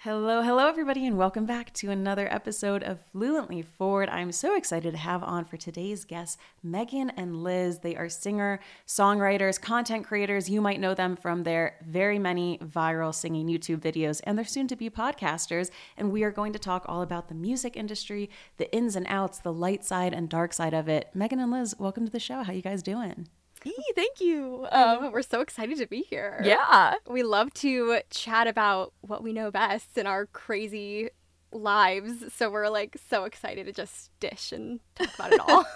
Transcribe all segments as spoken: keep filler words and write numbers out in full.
Hello, hello, everybody, and welcome back to another episode of Fluently Forward. I'm so excited to have on for today's guests, Megan and Liz. They are singer, songwriters, content creators. You might know them from their very many viral singing YouTube videos, and they're soon to be podcasters. And we are going to talk all about the music industry, the ins and outs, the light side and dark side of it. Megan and Liz, welcome to the show. How you guys doing? Hey, thank you. Um, we're so excited to be here. Yeah. We love to chat about what we know best in our crazy lives. So we're like so excited to just dish and talk about it all.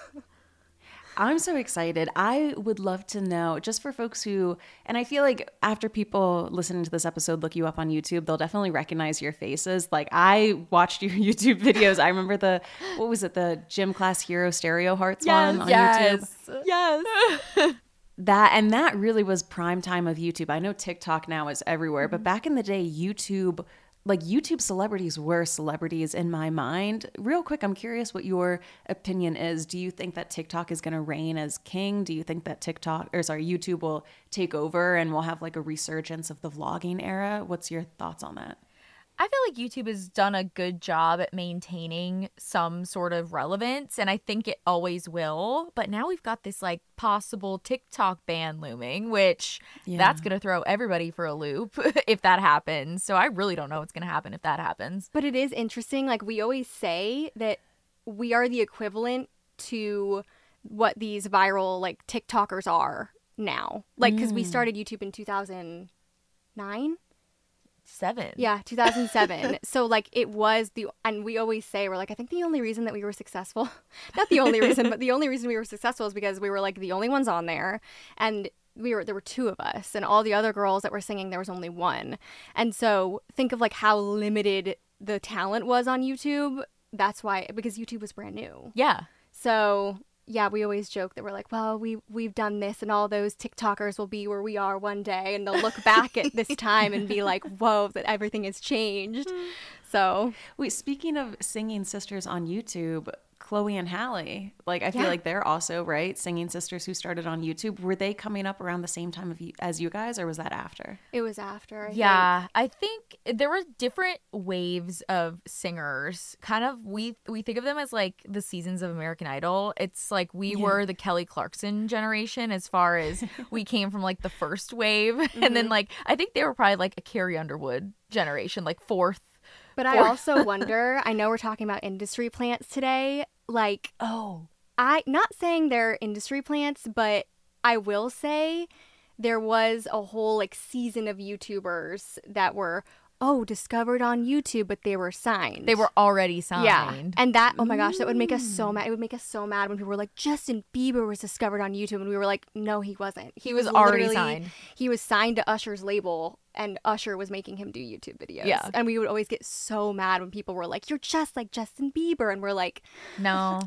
I'm so excited. I would love to know, just for folks who, and I feel like after people listening to this episode look you up on YouTube, they'll definitely recognize your faces. Like I watched your YouTube videos. I remember the, what was it, the Gym Class Hero Stereo Hearts Yes, one on yes, YouTube? yes. That, and that really was prime time of YouTube. I know TikTok now is everywhere, Mm-hmm. but back in the day, YouTube, like YouTube celebrities were celebrities in my mind. Real quick, I'm curious what your opinion is. Do you think that TikTok is going to reign as king? Do you think that TikTok, or sorry, YouTube will take over and we'll have like a resurgence of the vlogging era? What's your thoughts on that? I feel like YouTube has done a good job at maintaining some sort of relevance, and I think it always will. But now we've got this like possible TikTok ban looming, which Yeah. that's going to throw everybody for a loop if that happens. So I really don't know what's going to happen if that happens. But it is interesting. Like we always say that we are the equivalent to what these viral like TikTokers are now. Like because we started YouTube in two thousand nine. Seven. Yeah, two thousand seven. So like it was the, and we always say, we're like, I think the only reason that we were successful, not the only reason, but the only reason we were successful is because we were like the only ones on there. And we were, there were two of us, and all the other girls that were singing, there was only one. And so think of like how limited the talent was on YouTube. That's why, because YouTube was brand new. Yeah. So yeah, we always joke that we're like, well, we, we've done this, and all those TikTokers will be where we are one day, and they'll look back at this time and be like, whoa, that everything has changed. So Wait, speaking of singing sisters on YouTube, Chloe and Halle, like I feel Yeah. like they're also, right, singing sisters who started on YouTube. Were they coming up around the same time of you, as you guys, or was that after? it was after. I Yeah, I think there were different waves of singers. Kind of, we we think of them as like the seasons of American Idol. It's like we Yeah. were the Kelly Clarkson generation as far as we came from like the first wave. And then like, I think they were probably like a Carrie Underwood generation, like fourth. But I also wonder, I know we're talking about industry plants today. Like, Oh. I, not saying they're industry plants, but I will say there was a whole like season of YouTubers that were, oh, discovered on YouTube, but they were signed. They were already signed. Yeah. And that, oh my gosh, that would make us so mad. It would make us so mad when people were like, Justin Bieber was discovered on YouTube. And we were like, no, he wasn't. He, He was already literally- signed. He was signed to Usher's label, and Usher was making him do YouTube videos. Yeah. And we would always get so mad when people were like, you're just like Justin Bieber. And we're like, No.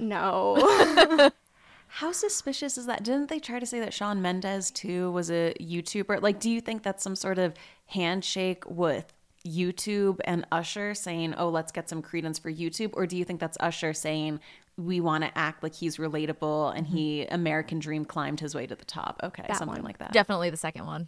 no. How suspicious is that? Didn't they try to say that Shawn Mendes too was a YouTuber? Like, do you think that's some sort of handshake with YouTube and Usher saying, oh, let's get some credence for YouTube? Or do you think that's Usher saying, we want to act like he's relatable and he American dream climbed his way to the top? Okay, That something one. like that. Definitely the second one.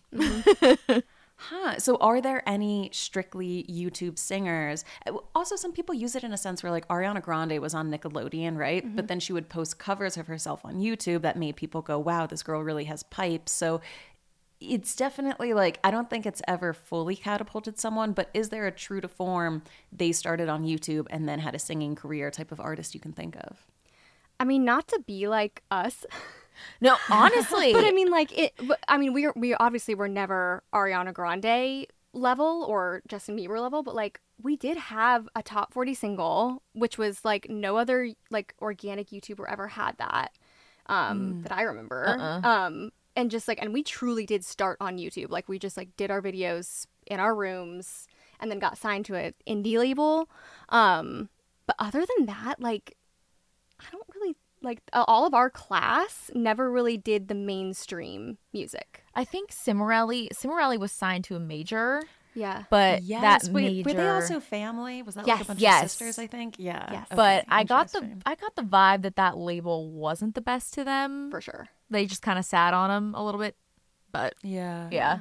Huh. So are there any strictly YouTube singers? Also, some people use it in a sense where like Ariana Grande was on Nickelodeon, right? Mm-hmm. But then she would post covers of herself on YouTube that made people go, wow, this girl really has pipes. So it's definitely like, I don't think it's ever fully catapulted someone, but is there a true to form, they started on YouTube and then had a singing career type of artist you can think of? I mean, not to be like us, No, honestly. but I mean, like it. But, I mean, we we obviously were never Ariana Grande level or Justin Bieber level, but like we did have a top forty single, which was like no other like organic YouTuber ever had that, um, that I remember. Uh-uh. Um, and just like, and we truly did start on YouTube. Like we just like did our videos in our rooms and then got signed to an indie label. Um, but other than that, like I don't really. Like, uh, all of our class never really did the mainstream music. I think Cimarelli, Cimarelli was signed to a major, Yeah. but Yes. that Wait, major. were they also family? Was that like Yes. a bunch Yes. of sisters, I think? Yeah. Yes. But Okay, I got the interesting. I got the vibe that that label wasn't the best to them. For sure. They just kind of sat on them a little bit. But Yeah. yeah.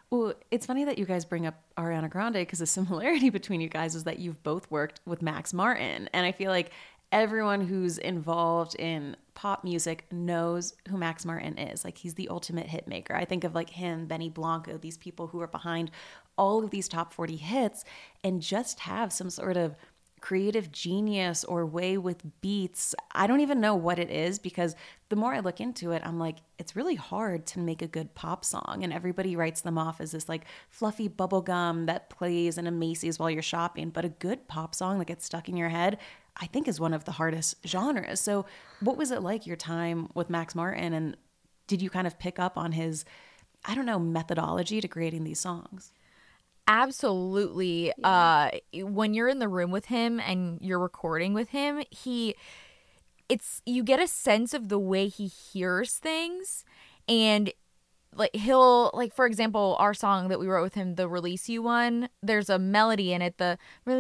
Well, it's funny that you guys bring up Ariana Grande because the similarity between you guys is that you've both worked with Max Martin. And I feel like everyone who's involved in pop music knows who Max Martin is. Like, he's the ultimate hit maker. I think of like him, Benny Blanco, these people who are behind all of these top forty hits and just have some sort of creative genius or way with beats. I don't even know what it is, because the more I look into it, I'm like, it's really hard to make a good pop song. And everybody writes them off as this like fluffy bubblegum that plays in a Macy's while you're shopping. But a good pop song that gets stuck in your head, I think, is one of the hardest genres. So what was it like, your time with Max Martin? And did you kind of pick up on his, I don't know, methodology to creating these songs? Absolutely. Yeah. Uh, when you're in the room with him and you're recording with him, he, it's, you get a sense of the way he hears things. And like, he'll, like, for example, our song that we wrote with him, the Release You one, there's a melody in it, the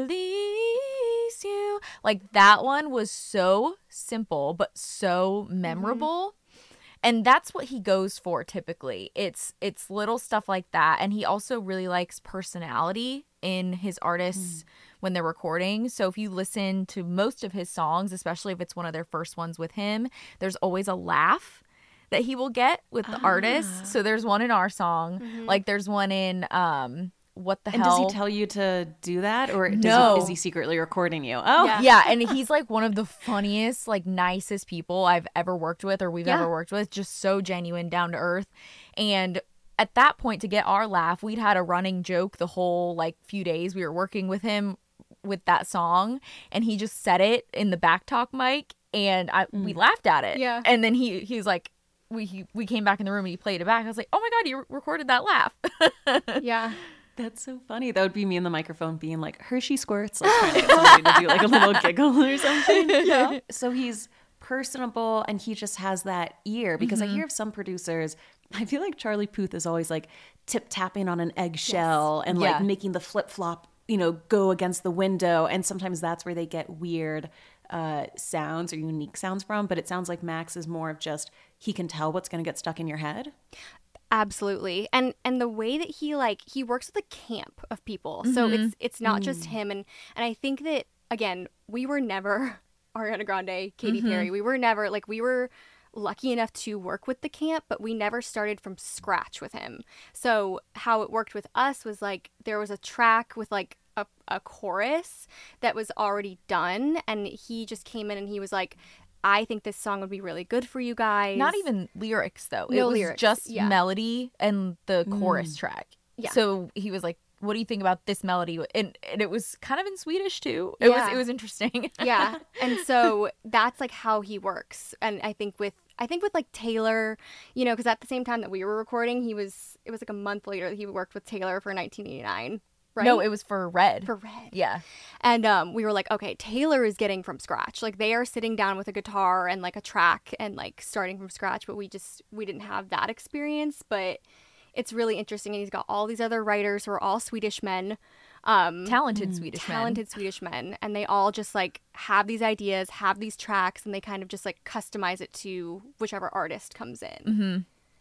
Release You. Like, that one was so simple, but so memorable. Mm-hmm. And that's what he goes for typically. It's it's little stuff like that. And he also really likes personality in his artists mm. when they're recording. So if you listen to most of his songs, especially if it's one of their first ones with him, there's always a laugh that he will get with the ah. artists. So there's one in our song. Mm-hmm. Like there's one in... um. What the and hell? And does he tell you to do that, or does no. he, is he secretly recording you? Oh, yeah. yeah. And he's like one of the funniest, like nicest people I've ever worked with, or we've yeah. ever worked with. Just so genuine, down to earth. And at that point, to get our laugh, we'd had a running joke the whole like few days we were working with him with that song, and he just said it in the back talk mic, and I mm. we laughed at it. Yeah. And then he he was like. We he, we came back in the room and he played it back. I was like, oh my God, you re- recorded that laugh. yeah. That's so funny. That would be me in the microphone being like, Hershey squirts, like trying to get somebody to do like a little giggle or something. Yeah. So he's personable and he just has that ear, because mm-hmm. I hear of some producers, I feel like Charlie Puth is always like tip tapping on an eggshell yes. and yeah. like making the flip flop, you know, go against the window. And sometimes that's where they get weird uh, sounds or unique sounds from. But it sounds like Max is more of just, he can tell what's going to get stuck in your head. Absolutely. And and the way that he like he works with a camp of people. Mm-hmm. So it's it's not mm. just him, and and I think that again, we were never Ariana Grande, Katy mm-hmm. Perry. We were never like we were lucky enough to work with the camp, but we never started from scratch with him. So how it worked with us was like there was a track with like a, a chorus that was already done, and he just came in and he was like, I think this song would be really good for you guys. Not even lyrics, though. No it was lyrics. just yeah. melody and the mm. chorus track. Yeah. So he was like, what do you think about this melody? And, and it was kind of in Swedish, too. It yeah. was it was interesting. yeah. And so that's like how he works. And I think with I think with like Taylor, you know, because at the same time that we were recording, he was it was like a month later that he worked with Taylor for nineteen eighty-nine. Right? No, it was for Red. For Red. Yeah. And um, we were like, okay, Taylor is getting from scratch. Like they are sitting down with a guitar and like a track and like starting from scratch, but we just, we didn't have that experience. But it's really interesting. And he's got all these other writers who are all Swedish men. Um, talented Swedish talented men. Talented Swedish men. And they all just like have these ideas, have these tracks, and they kind of just like customize it to whichever artist comes in. Mm-hmm.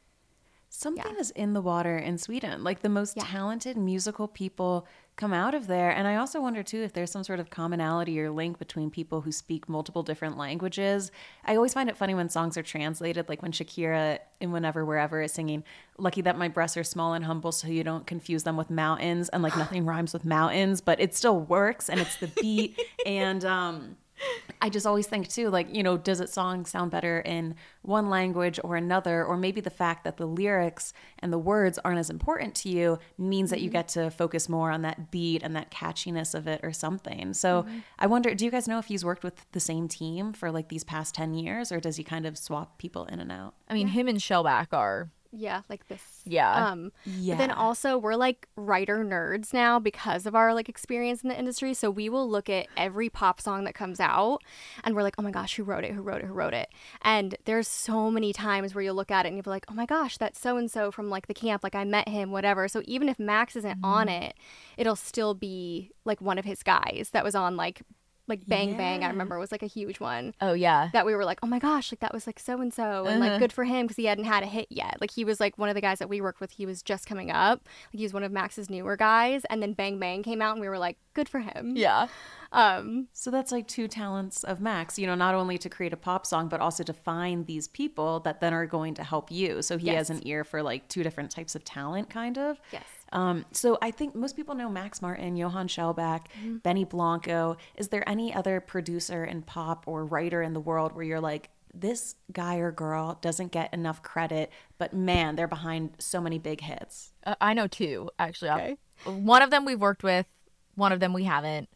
Something yeah. is in the water in Sweden. Like the most yeah. talented musical people come out of there. And I also wonder too if there's some sort of commonality or link between people who speak multiple different languages. I always find it funny when songs are translated, like when Shakira in Whenever Wherever is singing, lucky that my breasts are small and humble so you don't confuse them with mountains, and like nothing rhymes with mountains, but it still works and it's the beat. and um I just always think too, like, you know, does it song sound better in one language or another? Or maybe the fact that the lyrics and the words aren't as important to you means that you get to focus more on that beat and that catchiness of it or something. So mm-hmm. I wonder, do you guys know if he's worked with the same team for like these past ten years, or does he kind of swap people in and out? I mean, yeah. him and Shellback are... Yeah, like this. Yeah. Um, yeah. But then also we're like writer nerds now because of our like experience in the industry. So we will look at every pop song that comes out and we're like, oh my gosh, who wrote it? Who wrote it? Who wrote it? And there's so many times where you'll look at it and you'll be like, oh my gosh, that's so-and-so from like the camp. Like I met him, whatever. So even if Max isn't mm-hmm. on it, it'll still be like one of his guys that was on like Like Bang Bang, I Yeah. remember was like a huge one. Oh yeah. That we were like, oh my gosh, like that was like so and so, and like Uh-huh. good for him because he hadn't had a hit yet. Like he was like one of the guys that we worked with. He was just coming up. Like he was one of Max's newer guys, and then Bang Bang came out, and we were like, good for him. Yeah. Um. So that's like two talents of Max, you know, not only to create a pop song, but also to find these people that then are going to help you. So he Yes. has an ear for like two different types of talent, kind of. Yes. Um, so I think most people know Max Martin, Johann Shellback, Benny Blanco. Is there any other producer in pop or writer in the world where you're like, this guy or girl doesn't get enough credit, but man, they're behind so many big hits? Uh, I know two actually. Okay. One of them we've worked with, one of them we haven't.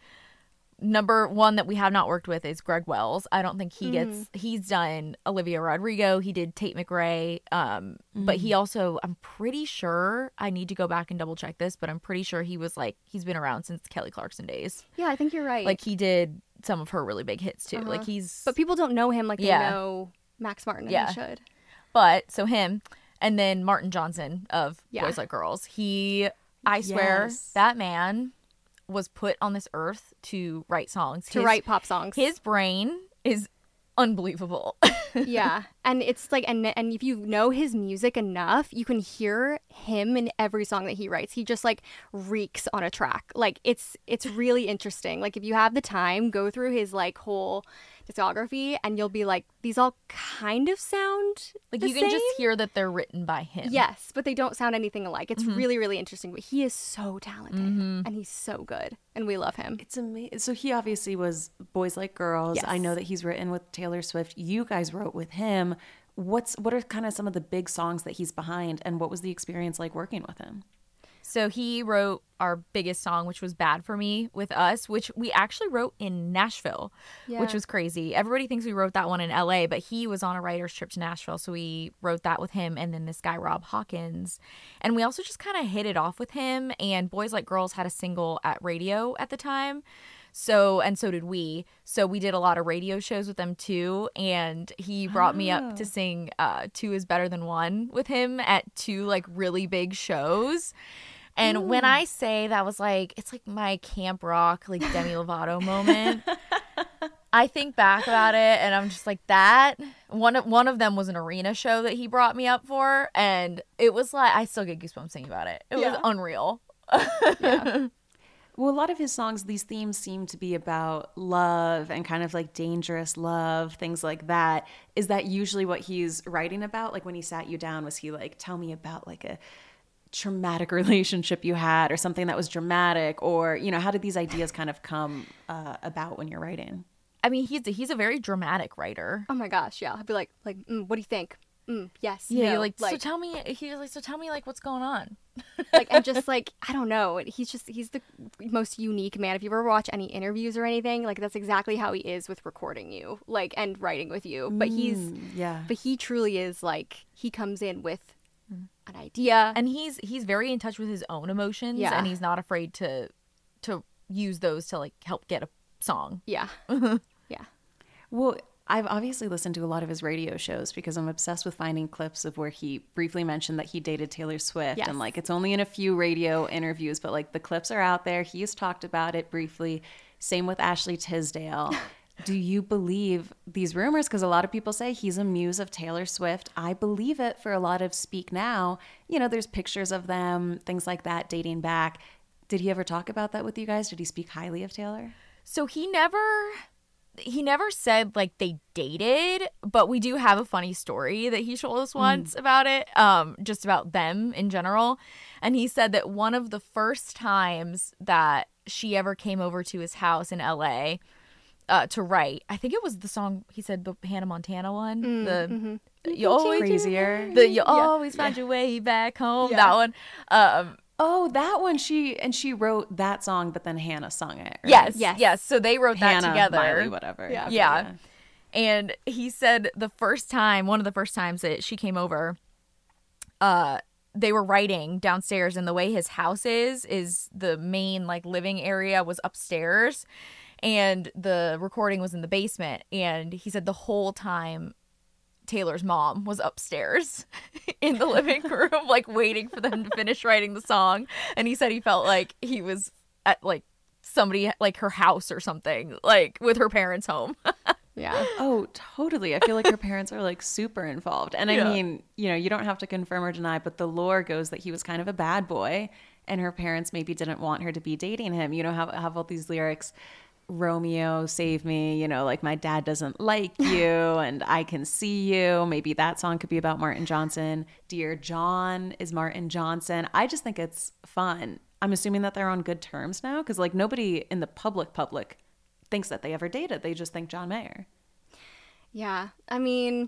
Number one that we have not worked with is Greg Wells. I don't think he gets. He's done Olivia Rodrigo. He did Tate McRae. Um, but he also, I'm pretty sure. I need to go back and double check this, but I'm pretty sure he was like he's been around since Kelly Clarkson days. Yeah, I think you're right. Like he did some of her really big hits too. Like he's. but people don't know him like they Yeah. know Max Martin, and Yeah. they should. But so him, and then Martin Johnson of Yeah. Boys Like Girls. He, I swear, Yes. that man was put on this earth to write songs. To His- write pop songs. His brain is unbelievable. Yeah, and it's like, and and if you know his music enough, you can hear him in every song that he writes. He just like reeks on a track. Like it's it's really interesting. Like if you have the time, go through his like whole discography, and you'll be like, these all kind of sound Like the you can just same. hear that they're written by him. Yes, but they don't sound anything alike. It's really really interesting. But he is so talented, and he's so good, and we love him. It's amazing. So he obviously was Boys Like Girls. Yes. I know that he's written with Taylor Swift. You guys wrote with him. What's what are kind of some of the big songs that he's behind, and what was the experience like working with him? So he wrote our biggest song, which was Bad for Me, with us, which we actually wrote in Nashville, Yeah. which was crazy. Everybody thinks we wrote that one in L A, but he was on a writer's trip to Nashville. So we wrote that with him and then this guy, Rob Hawkins. And we also just kind of hit it off with him. And Boys Like Girls had a single at radio at the time. So, and so did we. So we did a lot of radio shows with them too. And he brought me up to sing uh, Two is Better Than One with him at two like really big shows. And when I say that was like, it's like my camp rock, like Demi Lovato moment. I think back about it and I'm just like that. One of, one of them was an arena show that he brought me up for. And it was like, I still get goosebumps thinking about it. It Yeah. was unreal. Well, a lot of his songs, these themes seem to be about love and kind of like dangerous love, things like that. Is that usually what he's writing about? Like when he sat you down, was he like, tell me about like a traumatic relationship you had or something that was dramatic? Or, you know, how did these ideas kind of come uh, about when you're writing? I mean, he's a, he's a very dramatic writer. Oh my gosh, yeah. I'd be like, like, mm, what do you think? Mm, yes, Yeah, no. you're like, so like, tell me. He was like, so tell me, like, what's going on? like, and just like, I don't know. He's just, he's the most unique man. If you ever watch any interviews or anything, like that's exactly how he is with recording you, like, and writing with you. But he's, Mm, yeah. but he truly is like, he comes in with an idea. And he's he's very in touch with his own emotions, Yeah. and he's not afraid to to use those to like help get a song. Yeah. Yeah. Well, I've obviously listened to a lot of his radio shows because I'm obsessed with finding clips of where he briefly mentioned that he dated Taylor Swift. Yes. And like, it's only in a few radio interviews, but like the clips are out there. He's talked about it briefly. Same with Ashley Tisdale. Do you believe these rumors? Because a lot of people say he's a muse of Taylor Swift. I believe it for a lot of Speak Now. You know, there's pictures of them, things like that dating back. Did he ever talk about that with you guys? Did he speak highly of Taylor? So he never he never said like they dated, but we do have a funny story that he told us once about it, um, just about them in general. And he said that one of the first times that she ever came over to his house in L A uh, to write, I think it was the song he said, the Hannah Montana one, the you always Crazier. the you always find your way back home. Yeah. That one. Um, Oh, that one. She and she wrote that song, but then Hannah sung it. Right? yes, Yes. yes. So they wrote that Hannah, together. Miley, whatever. Yeah. Okay, Yeah. And he said the first time, one of the first times that she came over, uh, they were writing downstairs, and the way his house is, is the main like living area was upstairs, and the recording was in the basement. And he said the whole time Taylor's mom was upstairs in the living room, like waiting for them to finish writing the song. And he said he felt like he was at like somebody like her house or something, like with her parents' home. Yeah. Oh, totally. I feel like her parents are like super involved. And I Yeah. mean, you know, you don't have to confirm or deny, but the lore goes that he was kind of a bad boy and her parents maybe didn't want her to be dating him. You know, have, have all these lyrics, Romeo, save me, you know, like my dad doesn't like you and I can see you. Maybe that song could be about Martin Johnson. Dear John is Martin Johnson. I just think it's fun. I'm assuming that they're on good terms now because like nobody in the public public thinks that they ever dated. They just think John Mayer. Yeah. I mean,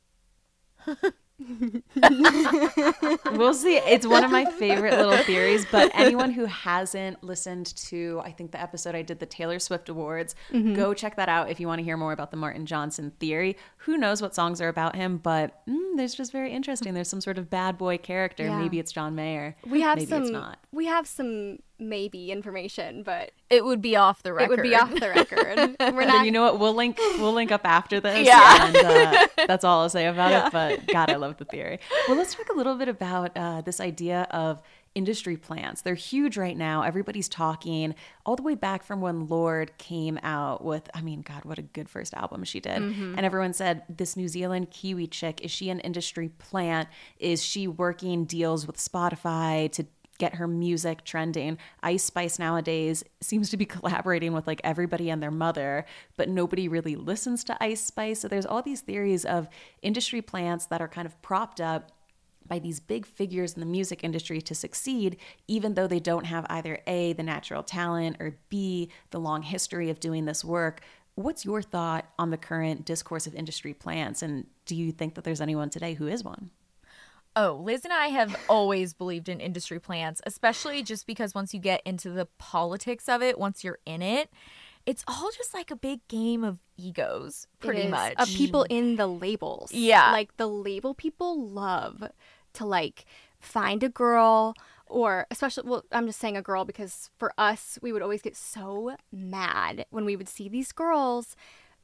we'll see. It's one of my favorite little theories, but anyone who hasn't listened to, I think the episode I did, the Taylor Swift Awards, mm-hmm. go check that out if you want to hear more about the Martin Johnson theory. Who knows what songs are about him, but mm, there's just very interesting. There's some sort of bad boy character. Yeah. Maybe it's John Mayer. We have Maybe some, it's not. We have some maybe information, but it would be off the record. It would be off the record. We're not. Then you know what? We'll link. We'll link up after this. Yeah. And uh, that's all I'll say about Yeah. it. But God, I love the theory. Well, let's talk a little bit about uh, this idea of industry plants. They're huge right now. Everybody's talking all the way back from when Lorde came out with, I mean, God, what a good first album she did. Mm-hmm. And everyone said, this New Zealand Kiwi chick, is she an industry plant? Is she working deals with Spotify to get her music trending? Ice Spice nowadays seems to be collaborating with like everybody and their mother, but nobody really listens to Ice Spice. So there's all these theories of industry plants that are kind of propped up by these big figures in the music industry to succeed, even though they don't have either A, the natural talent, or B, the long history of doing this work. What's your thought on the current discourse of industry plants? And do you think that there's anyone today who is one? Oh, Liz and I have always believed in industry plants, especially just because once you get into the politics of it, once you're in it, it's all just like a big game of egos, pretty much. Of people in the labels. Yeah. Like the label people love to like find a girl or especially, well, I'm just saying a girl because for us, we would always get so mad when we would see these girls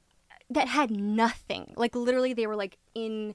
that had nothing. Like literally they were like in...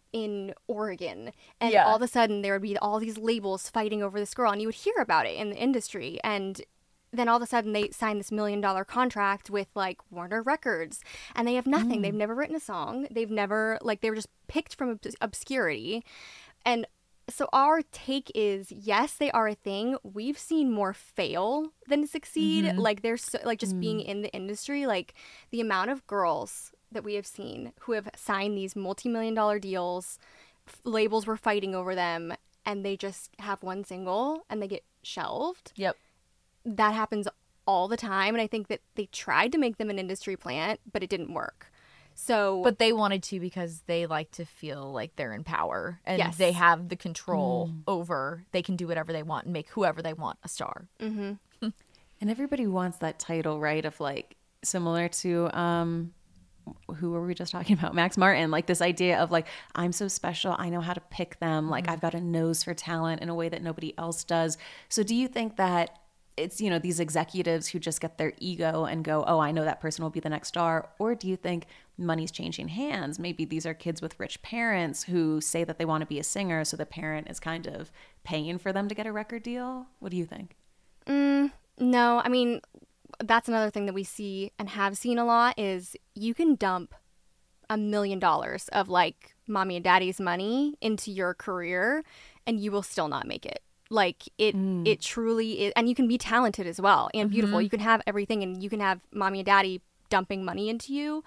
in Oregon and Yeah. all of a sudden there would be all these labels fighting over this girl and you would hear about it in the industry and then all of a sudden they sign this million dollar contract with like Warner Records and they have nothing. Mm. They've never written a song. They've never like they were just picked from obs- obscurity. And so our take is yes, they are a thing. We've seen more fail than succeed. Mm-hmm. Like there's so, like just mm. being in the industry, like the amount of girls that we have seen who have signed these multi-million dollar deals, f- labels were fighting over them, and they just have one single and they get shelved. Yep. That happens all the time, and I think that they tried to make them an industry plant, but it didn't work. So, but they wanted to because they like to feel like they're in power and yes. they have the control mm. over, they can do whatever they want and make whoever they want a star. Mm-hmm. And everybody wants that title, right? Of like, similar to, um, who were we just talking about? Max Martin, like this idea of like, I'm so special. I know how to pick them. Like mm-hmm. I've got a nose for talent in a way that nobody else does. So do you think that it's, you know, these executives who just get their ego and go, oh, I know that person will be the next star? Or do you think money's changing hands? Maybe these are kids with rich parents who say that they want to be a singer. So the parent is kind of paying for them to get a record deal. What do you think? Mm, no, I mean, that's another thing that we see and have seen a lot is you can dump a million dollars of like mommy and daddy's money into your career and you will still not make it. Like it, mm. it truly is. And you can be talented as well and beautiful. Mm-hmm. You can have everything and you can have mommy and daddy dumping money into you.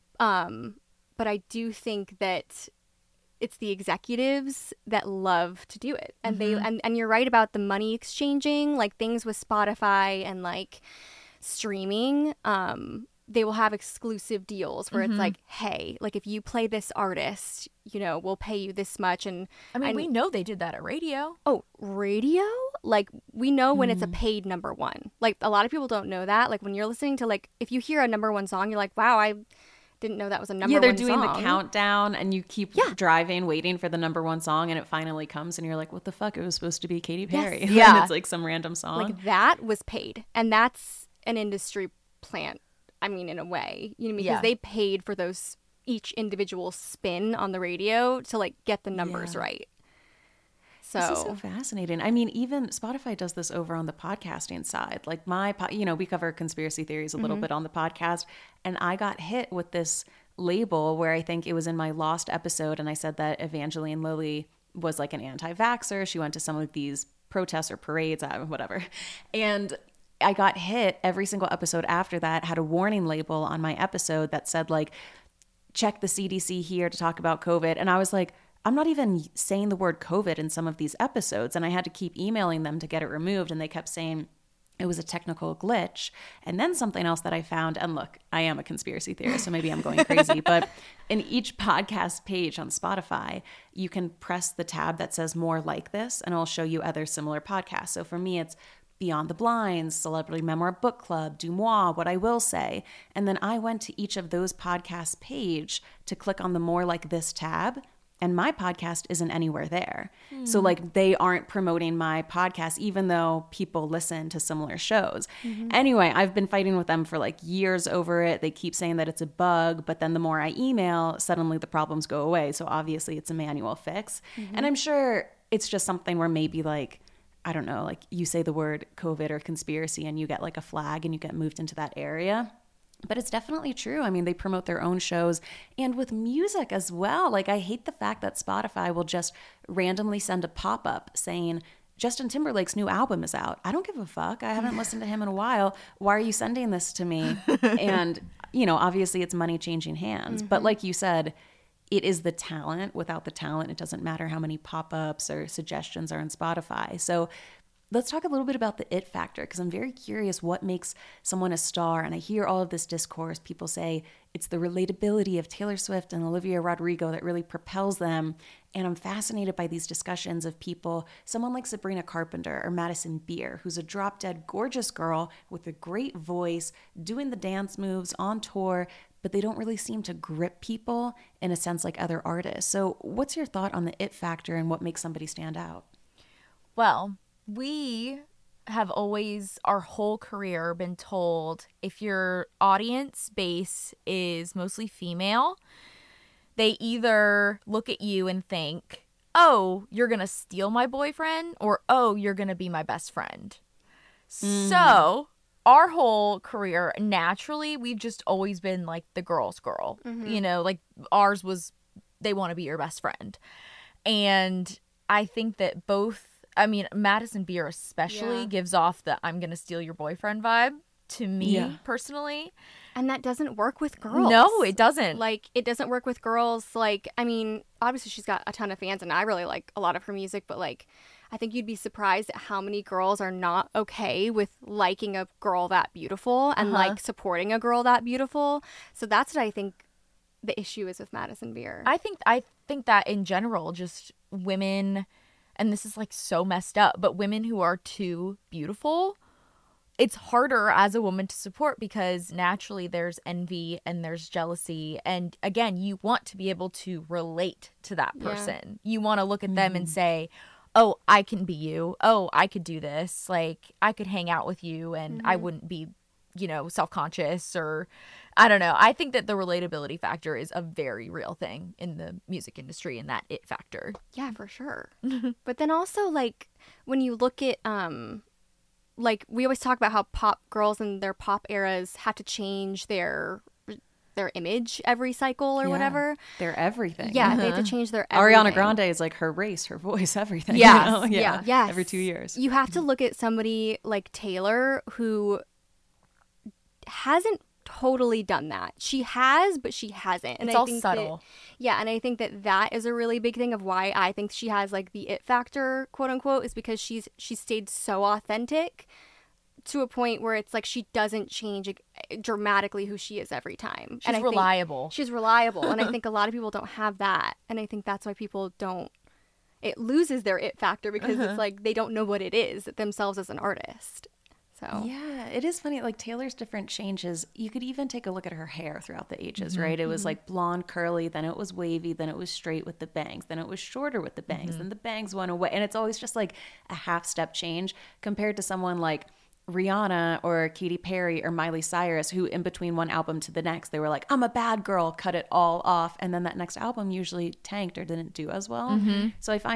Um, but I do think that it's the executives that love to do it. And mm-hmm. they, and, and you're right about the money exchanging, like things with Spotify and like streaming. Um, they will have exclusive deals where mm-hmm. it's like, hey, like if you play this artist, you know, we'll pay you this much. And I mean, and, we know they did that at radio. Oh, radio? Like we know when mm. it's a paid number one. Like a lot of people don't know that. Like when you're listening to like, if you hear a number one song, you're like, wow, I didn't know that was a number one song. Yeah, they're doing song. the countdown and you keep yeah. driving, waiting for the number one song and it finally comes and you're like, what the fuck? It was supposed to be Katy Perry. Yes. Yeah. And it's like some random song. Like that was paid. And that's an industry plant. I mean, in a way, you know, because yeah. they paid for those each individual spin on the radio to like get the numbers yeah. right. So, this is so fascinating. I mean, even Spotify does this over on the podcasting side. Like my, po- you know, we cover conspiracy theories a little Mm-hmm. bit on the podcast, and I got hit with this label where I think it was in my Lost episode, and I said that Evangeline Lilly was like an anti-vaxxer. She went to some of these protests or parades, uh, whatever. And I got hit every single episode after that, had a warning label on my episode that said like, check the C D C here to talk about COVID. And I was like, I'm not even saying the word COVID in some of these episodes. And I had to keep emailing them to get it removed. And they kept saying it was a technical glitch. And then something else that I found, and look, I am a conspiracy theorist, so maybe I'm going crazy, but in each podcast page on Spotify, you can press the tab that says more like this, and it'll show you other similar podcasts. So for me, it's Beyond the Blinds, Celebrity Memoir Book Club, Dumois, What I Will Say. And then I went to each of those podcasts page to click on the more like this tab, and my podcast isn't anywhere there. Mm. So like they aren't promoting my podcast, even though people listen to similar shows. Mm-hmm. Anyway, I've been fighting with them for like years over it. They keep saying that it's a bug, but then the more I email, suddenly the problems go away. So obviously it's a manual fix. Mm-hmm. And I'm sure it's just something where maybe like, I don't know, like you say the word COVID or conspiracy and you get like a flag and you get moved into that area. But it's definitely true. I mean, they promote their own shows, and with music as well. Like, I hate the fact that Spotify will just randomly send a pop-up saying, Justin Timberlake's new album is out. I don't give a fuck. I haven't listened to him in a while. Why are you sending this to me? And, you know, obviously it's money changing hands. Mm-hmm. But like you said, it is the talent. Without the talent, it doesn't matter how many pop-ups or suggestions are on Spotify. So let's talk a little bit about the it factor, because I'm very curious what makes someone a star. And I hear all of this discourse. People say it's the relatability of Taylor Swift and Olivia Rodrigo that really propels them. And I'm fascinated by these discussions of people, someone like Sabrina Carpenter or Madison Beer, who's a drop-dead gorgeous girl with a great voice, doing the dance moves on tour, but they don't really seem to grip people in a sense like other artists. So what's your thought on the it factor and what makes somebody stand out? Well, we have always, our whole career, been told if your audience base is mostly female, they either look at you and think, oh, you're going to steal my boyfriend, or, oh, you're going to be my best friend. Mm. So our whole career, naturally, we've just always been like the girl's girl. Mm-hmm. You know, like ours was, they want to be your best friend. And I think that both, I mean, Madison Beer especially yeah. gives off the I'm going to steal your boyfriend vibe to me yeah. personally. And that doesn't work with girls. No, it doesn't. Like, it doesn't work with girls. Like, I mean, obviously she's got a ton of fans and I really like a lot of her music, but like, I think you'd be surprised at how many girls are not okay with liking a girl that beautiful and uh-huh. like supporting a girl that beautiful. So that's what I think the issue is with Madison Beer. I think, I think that in general, just women, and this is like so messed up, but women who are too beautiful, it's harder as a woman to support because naturally there's envy and there's jealousy. And again, you want to be able to relate to that person. Yeah. You want to look at them mm-hmm. and say, oh, I can be you. Oh, I could do this. Like, I could hang out with you and mm-hmm. I wouldn't be, you know, self-conscious or I don't know. I think that the relatability factor is a very real thing in the music industry, and that it factor. Yeah, for sure. But then also, like, when you look at, um, like, we always talk about how pop girls in their pop eras had to change their their image every cycle or yeah, whatever. Their everything. Yeah, uh-huh. they had to change their everything. Ariana Grande is like her race, her voice, everything. Yes, you know? yeah. yeah. Yes. Every two years. You have to look at somebody like Taylor who hasn't totally done that. She has, but she hasn't. And it's I all think subtle. That, yeah, and I think that that is a really big thing of why I think she has like the it factor, quote unquote, is because she's she's stayed so authentic to a point where it's like she doesn't change dramatically who she is every time. She's and I reliable. She's reliable, and I think a lot of people don't have that, and I think that's why people don't. It loses their it factor because uh-huh. it's like they don't know what it is themselves as an artist. So yeah, it is funny. Like Taylor's different changes. You could even take a look at her hair throughout the ages, mm-hmm. right? It was mm-hmm. like blonde, curly, then it was wavy, then it was straight with the bangs, then it was shorter with the bangs, mm-hmm. then the bangs went away. And it's always just like a half step change compared to someone like Rihanna or Katy Perry or Miley Cyrus, who in between one album to the next, they were like, I'm a bad girl, cut it all off. And then that next album usually tanked or didn't do as well. Mm-hmm. So I find it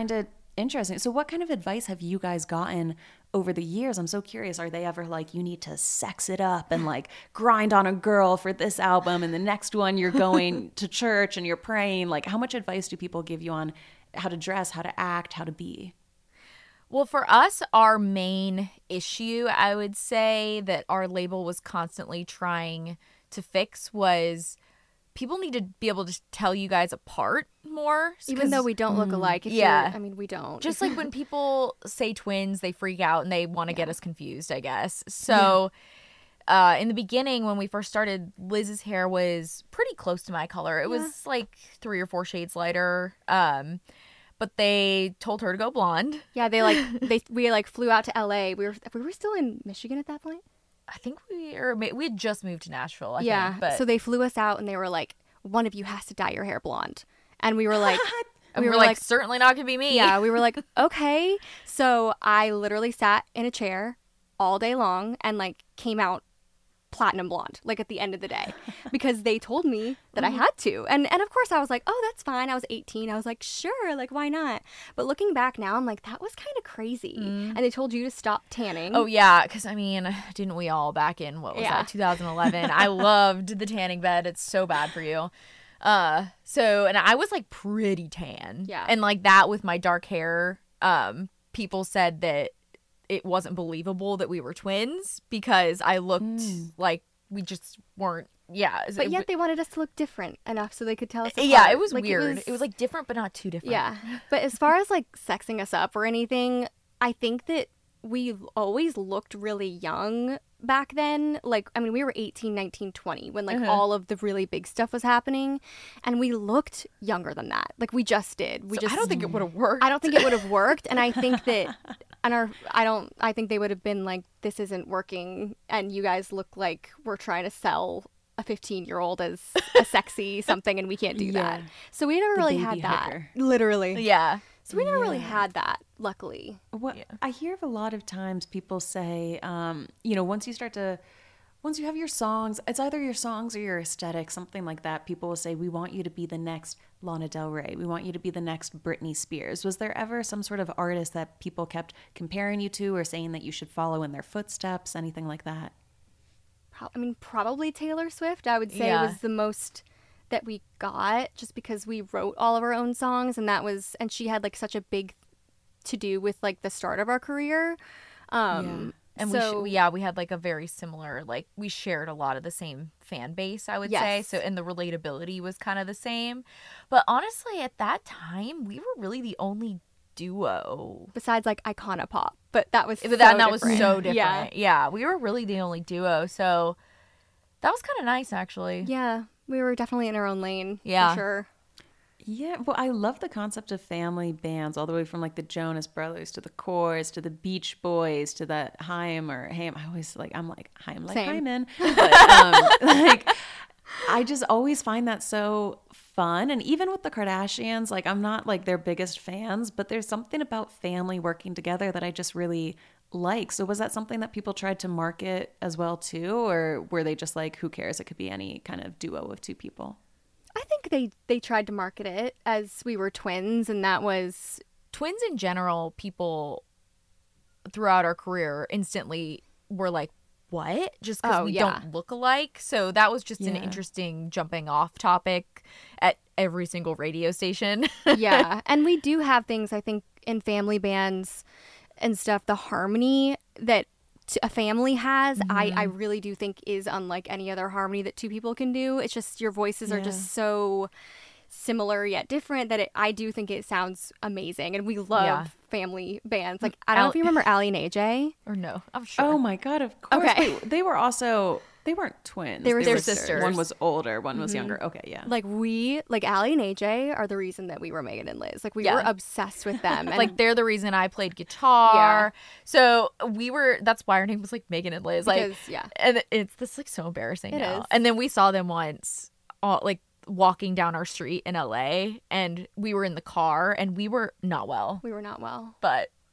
Interesting. So what kind of advice have you guys gotten over the years? I'm so curious. Are they ever like, you need to sex it up and like grind on a girl for this album, and the next one you're going to church and you're praying? Like, how much advice do people give you on how to dress, how to act, how to be? Well, for us, our main issue, I would say, that our label was constantly trying to fix was people need to be able to tell you guys apart more. Even though we don't look alike. If yeah. you're- I mean, we don't. Just like when people say twins, they freak out and they want to yeah. get us confused, I guess. So yeah. uh, in the beginning, when we first started, Liz's hair was pretty close to my color. It yeah. was like three or four shades lighter. Um But they told her to go blonde. Yeah, they like they we like flew out to L A. We were we were still in Michigan at that point. I think we or we had just moved to Nashville. I yeah, think, but so they flew us out and they were like, "One of you has to dye your hair blonde," and we were like, and we were, were like, like, "Certainly not gonna be me." Yeah, we were like, "Okay." So I literally sat in a chair all day long and like came out platinum blonde, like at the end of the day, because they told me that mm-hmm. I had to. And and of course I was like, oh, that's fine. I was eighteen. I was like, sure, like why not? But looking back now, I'm like, that was kind of crazy. Mm. And they told you to stop tanning. Oh yeah, because I mean, didn't we all back in, what was yeah. that, two thousand eleven? I loved the tanning bed. It's so bad for you. Uh, so, and I was like pretty tan. Yeah. And like that with my dark hair, um, people said that it wasn't believable that we were twins because I looked mm. like we just weren't. Yeah. But it, yet they wanted us to look different enough so they could tell us apart. Yeah, it was like, weird. It was, it was like different, but not too different. Yeah. But as far as like sexing us up or anything, I think that we always looked really young back then. Like, I mean, we were eighteen, nineteen, twenty when like uh-huh. all of the really big stuff was happening, and we looked younger than that. Like we just did. We so just I don't think it would have worked. I don't think it would have worked. And I think that and our I don't I think they would have been like, this isn't working and you guys look like we're trying to sell a fifteen year old as a sexy something and we can't do yeah. that. So we never the really had that. hooker. Literally. Yeah. So we never yeah. really had that, luckily. What yeah. I hear of a lot of times people say, um, you know, once you start to, once you have your songs, it's either your songs or your aesthetic, something like that. People will say, we want you to be the next Lana Del Rey. We want you to be the next Britney Spears. Was there ever some sort of artist that people kept comparing you to or saying that you should follow in their footsteps, anything like that? I mean, probably Taylor Swift, I would say yeah. was the most that we got just because we wrote all of our own songs, and that was and she had like such a big to do with like the start of our career. Um yeah. And so, we sh- yeah, we had like a very similar, like we shared a lot of the same fan base, I would yes. say. So and the relatability was kind of the same. But honestly, at that time, we were really the only duo besides like Icona Pop, but that was but so that, that different. was so different. Yeah. yeah, we were really the only duo. So that was kind of nice, actually. Yeah. We were definitely in our own lane, yeah. for sure. Yeah, well, I love the concept of family bands, all the way from like the Jonas Brothers to the Corrs to the Beach Boys to the Haim or Haim. I always like, I'm like Haim like Same. Hyman, but um, like I just always find that so fun. And even with the Kardashians, like I'm not like their biggest fans, but there's something about family working together that I just really like. So was that something that people tried to market as well too, or were they just like, who cares? It could be any kind of duo of two people. I think they they tried to market it as we were twins, and that was twins in general. People throughout our career instantly were like, what? Just because oh, we yeah. don't look alike. So that was just yeah. an interesting jumping off topic at every single radio station. Yeah. And we do have things, I think, in family bands and stuff, the harmony that t- a family has, mm-hmm. I, I really do think is unlike any other harmony that two people can do. It's just your voices yeah. are just so similar yet different that it, I do think it sounds amazing. And we love yeah. family bands. Like, I don't Al- know if you remember Allie and A J. Or no, I'm sure. Oh my God, of course. Okay. Wait, they were also, they weren't twins. They were they sisters. sisters. One was older, one was mm-hmm. younger. Okay, yeah. Like we, like Allie and A J are the reason that we were Megan and Liz. Like we yeah. were obsessed with them. And like they're the reason I played guitar. Yeah. So we were, that's why our name was like Megan and Liz. Like, because, yeah. And it's this like so embarrassing it now. Is. And then we saw them once, all, like walking down our street in L A, and we were in the car and we were not well. We were not well. But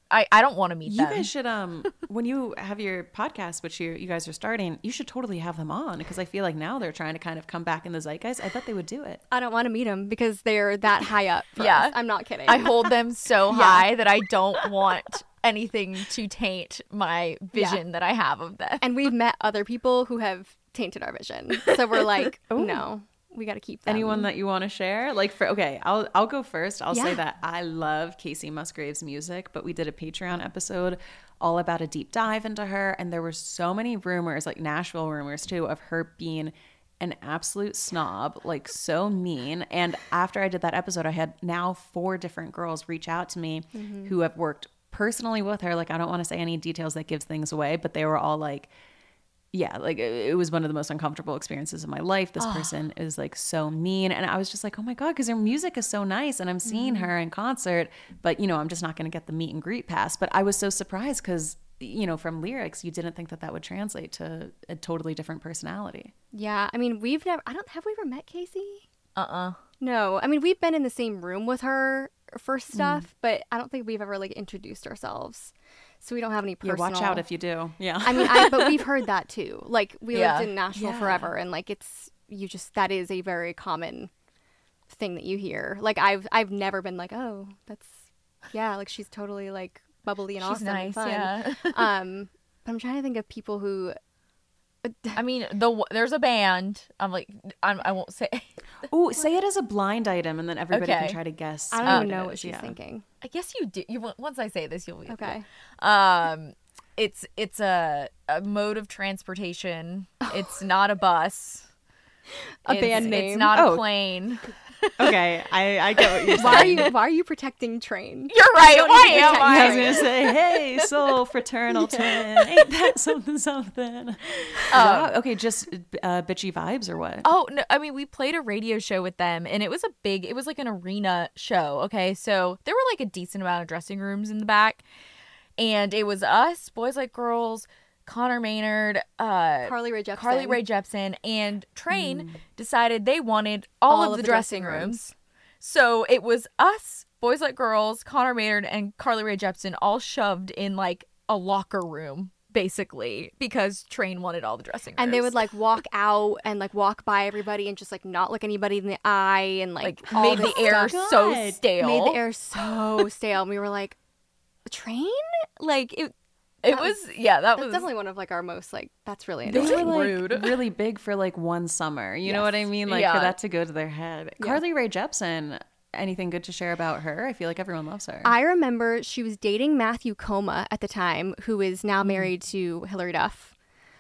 I, I don't want to meet You them. guys should um when you have your podcast, which you you guys are starting, you should totally have them on because I feel like now they're trying to kind of come back in the zeitgeist. I bet they would do it. I don't want to meet them because they're that high up. For Yeah. us. I'm not kidding. I hold them so high that I don't want anything to taint my vision that I have of them. and we've met other people who have tainted our vision. So we're like, no, we got to keep them. Anyone that you want to share? Like for okay, I'll I'll go first. I'll say Yeah. that I love Casey Musgrave's music, but we did a Patreon episode all about a deep dive into her, and there were so many rumors, like Nashville rumors too, of her being an absolute snob, like so mean. And after I did that episode, I had now four different girls reach out to me Mm-hmm. who have worked personally with her. Like I don't want to say any details that gives things away, but they were all like, yeah, like it it was one of the most uncomfortable experiences of my life. This person is like so mean. And I was just like, oh my God, because her music is so nice. And I'm seeing Mm-hmm. her in concert, but you know, I'm just not going to get the meet and greet pass. But I was so surprised because, you know, from lyrics, you didn't think that that would translate to a totally different personality. Yeah. I mean, we've never, I don't, have we ever met Casey? Uh-uh. No. I mean, we've been in the same room with her for Mm. stuff, but I don't think we've ever like introduced ourselves. So we don't have any Yeah, personal. watch out if you do. Yeah. I mean, I, but we've heard that too. Like we Yeah. lived in Nashville Yeah. forever, and like it's you just that is a very common thing that you hear. Like I've I've never been like, oh, that's yeah, like she's totally like bubbly and She's awesome and nice, fun. yeah. um, but I'm trying to think of people who. I mean, the there's a band. I'm like, I'm, I won't say. Oh, say it as a blind item, and then everybody Okay. can try to guess. I don't what even it know is. what she's Yeah. thinking. I guess you do. You once I say this, you'll be Okay. Um, it's it's a, a mode of transportation. It's not a bus. A It's- band It's name. not Oh. a plane. Okay, I, I get what you're saying. Why are you Why are you protecting Train? You're right. don't Why need to am protect I was I? gonna say, hey, soul fraternal twin, ain't that something something? Wow. Okay, just uh, bitchy vibes or what? Oh no! I mean, we played a radio show with them, and it was a big. It was like an arena show. Okay, so there were like a decent amount of dressing rooms in the back, and it was us, Boys Like Girls, Connor Maynard, uh, Carly Rae Jepsen. Carly Rae Jepsen, and Train decided they wanted all, of, the, dressing rooms. So it was us, Boys Like Girls, Connor Maynard, and Carly Rae Jepsen all shoved in like a locker room, basically, because Train wanted all the dressing rooms. And they would like walk out and like walk by everybody and just like not look anybody in the eye and like, like all made this the air stuff. so God. stale. made the air so stale. And we were like, Train? Like it. It that was, yeah, that That's was definitely one of like our most like. That's really They annoying. were like rude. really big for like one summer. You know what I Yes. mean? Like Yeah. for that to go to their head. Carly Rae Jepsen, anything good to share about her? I feel like everyone loves her. I remember she was dating Matthew Coma at the time, who is now Mm. married to Hilary Duff.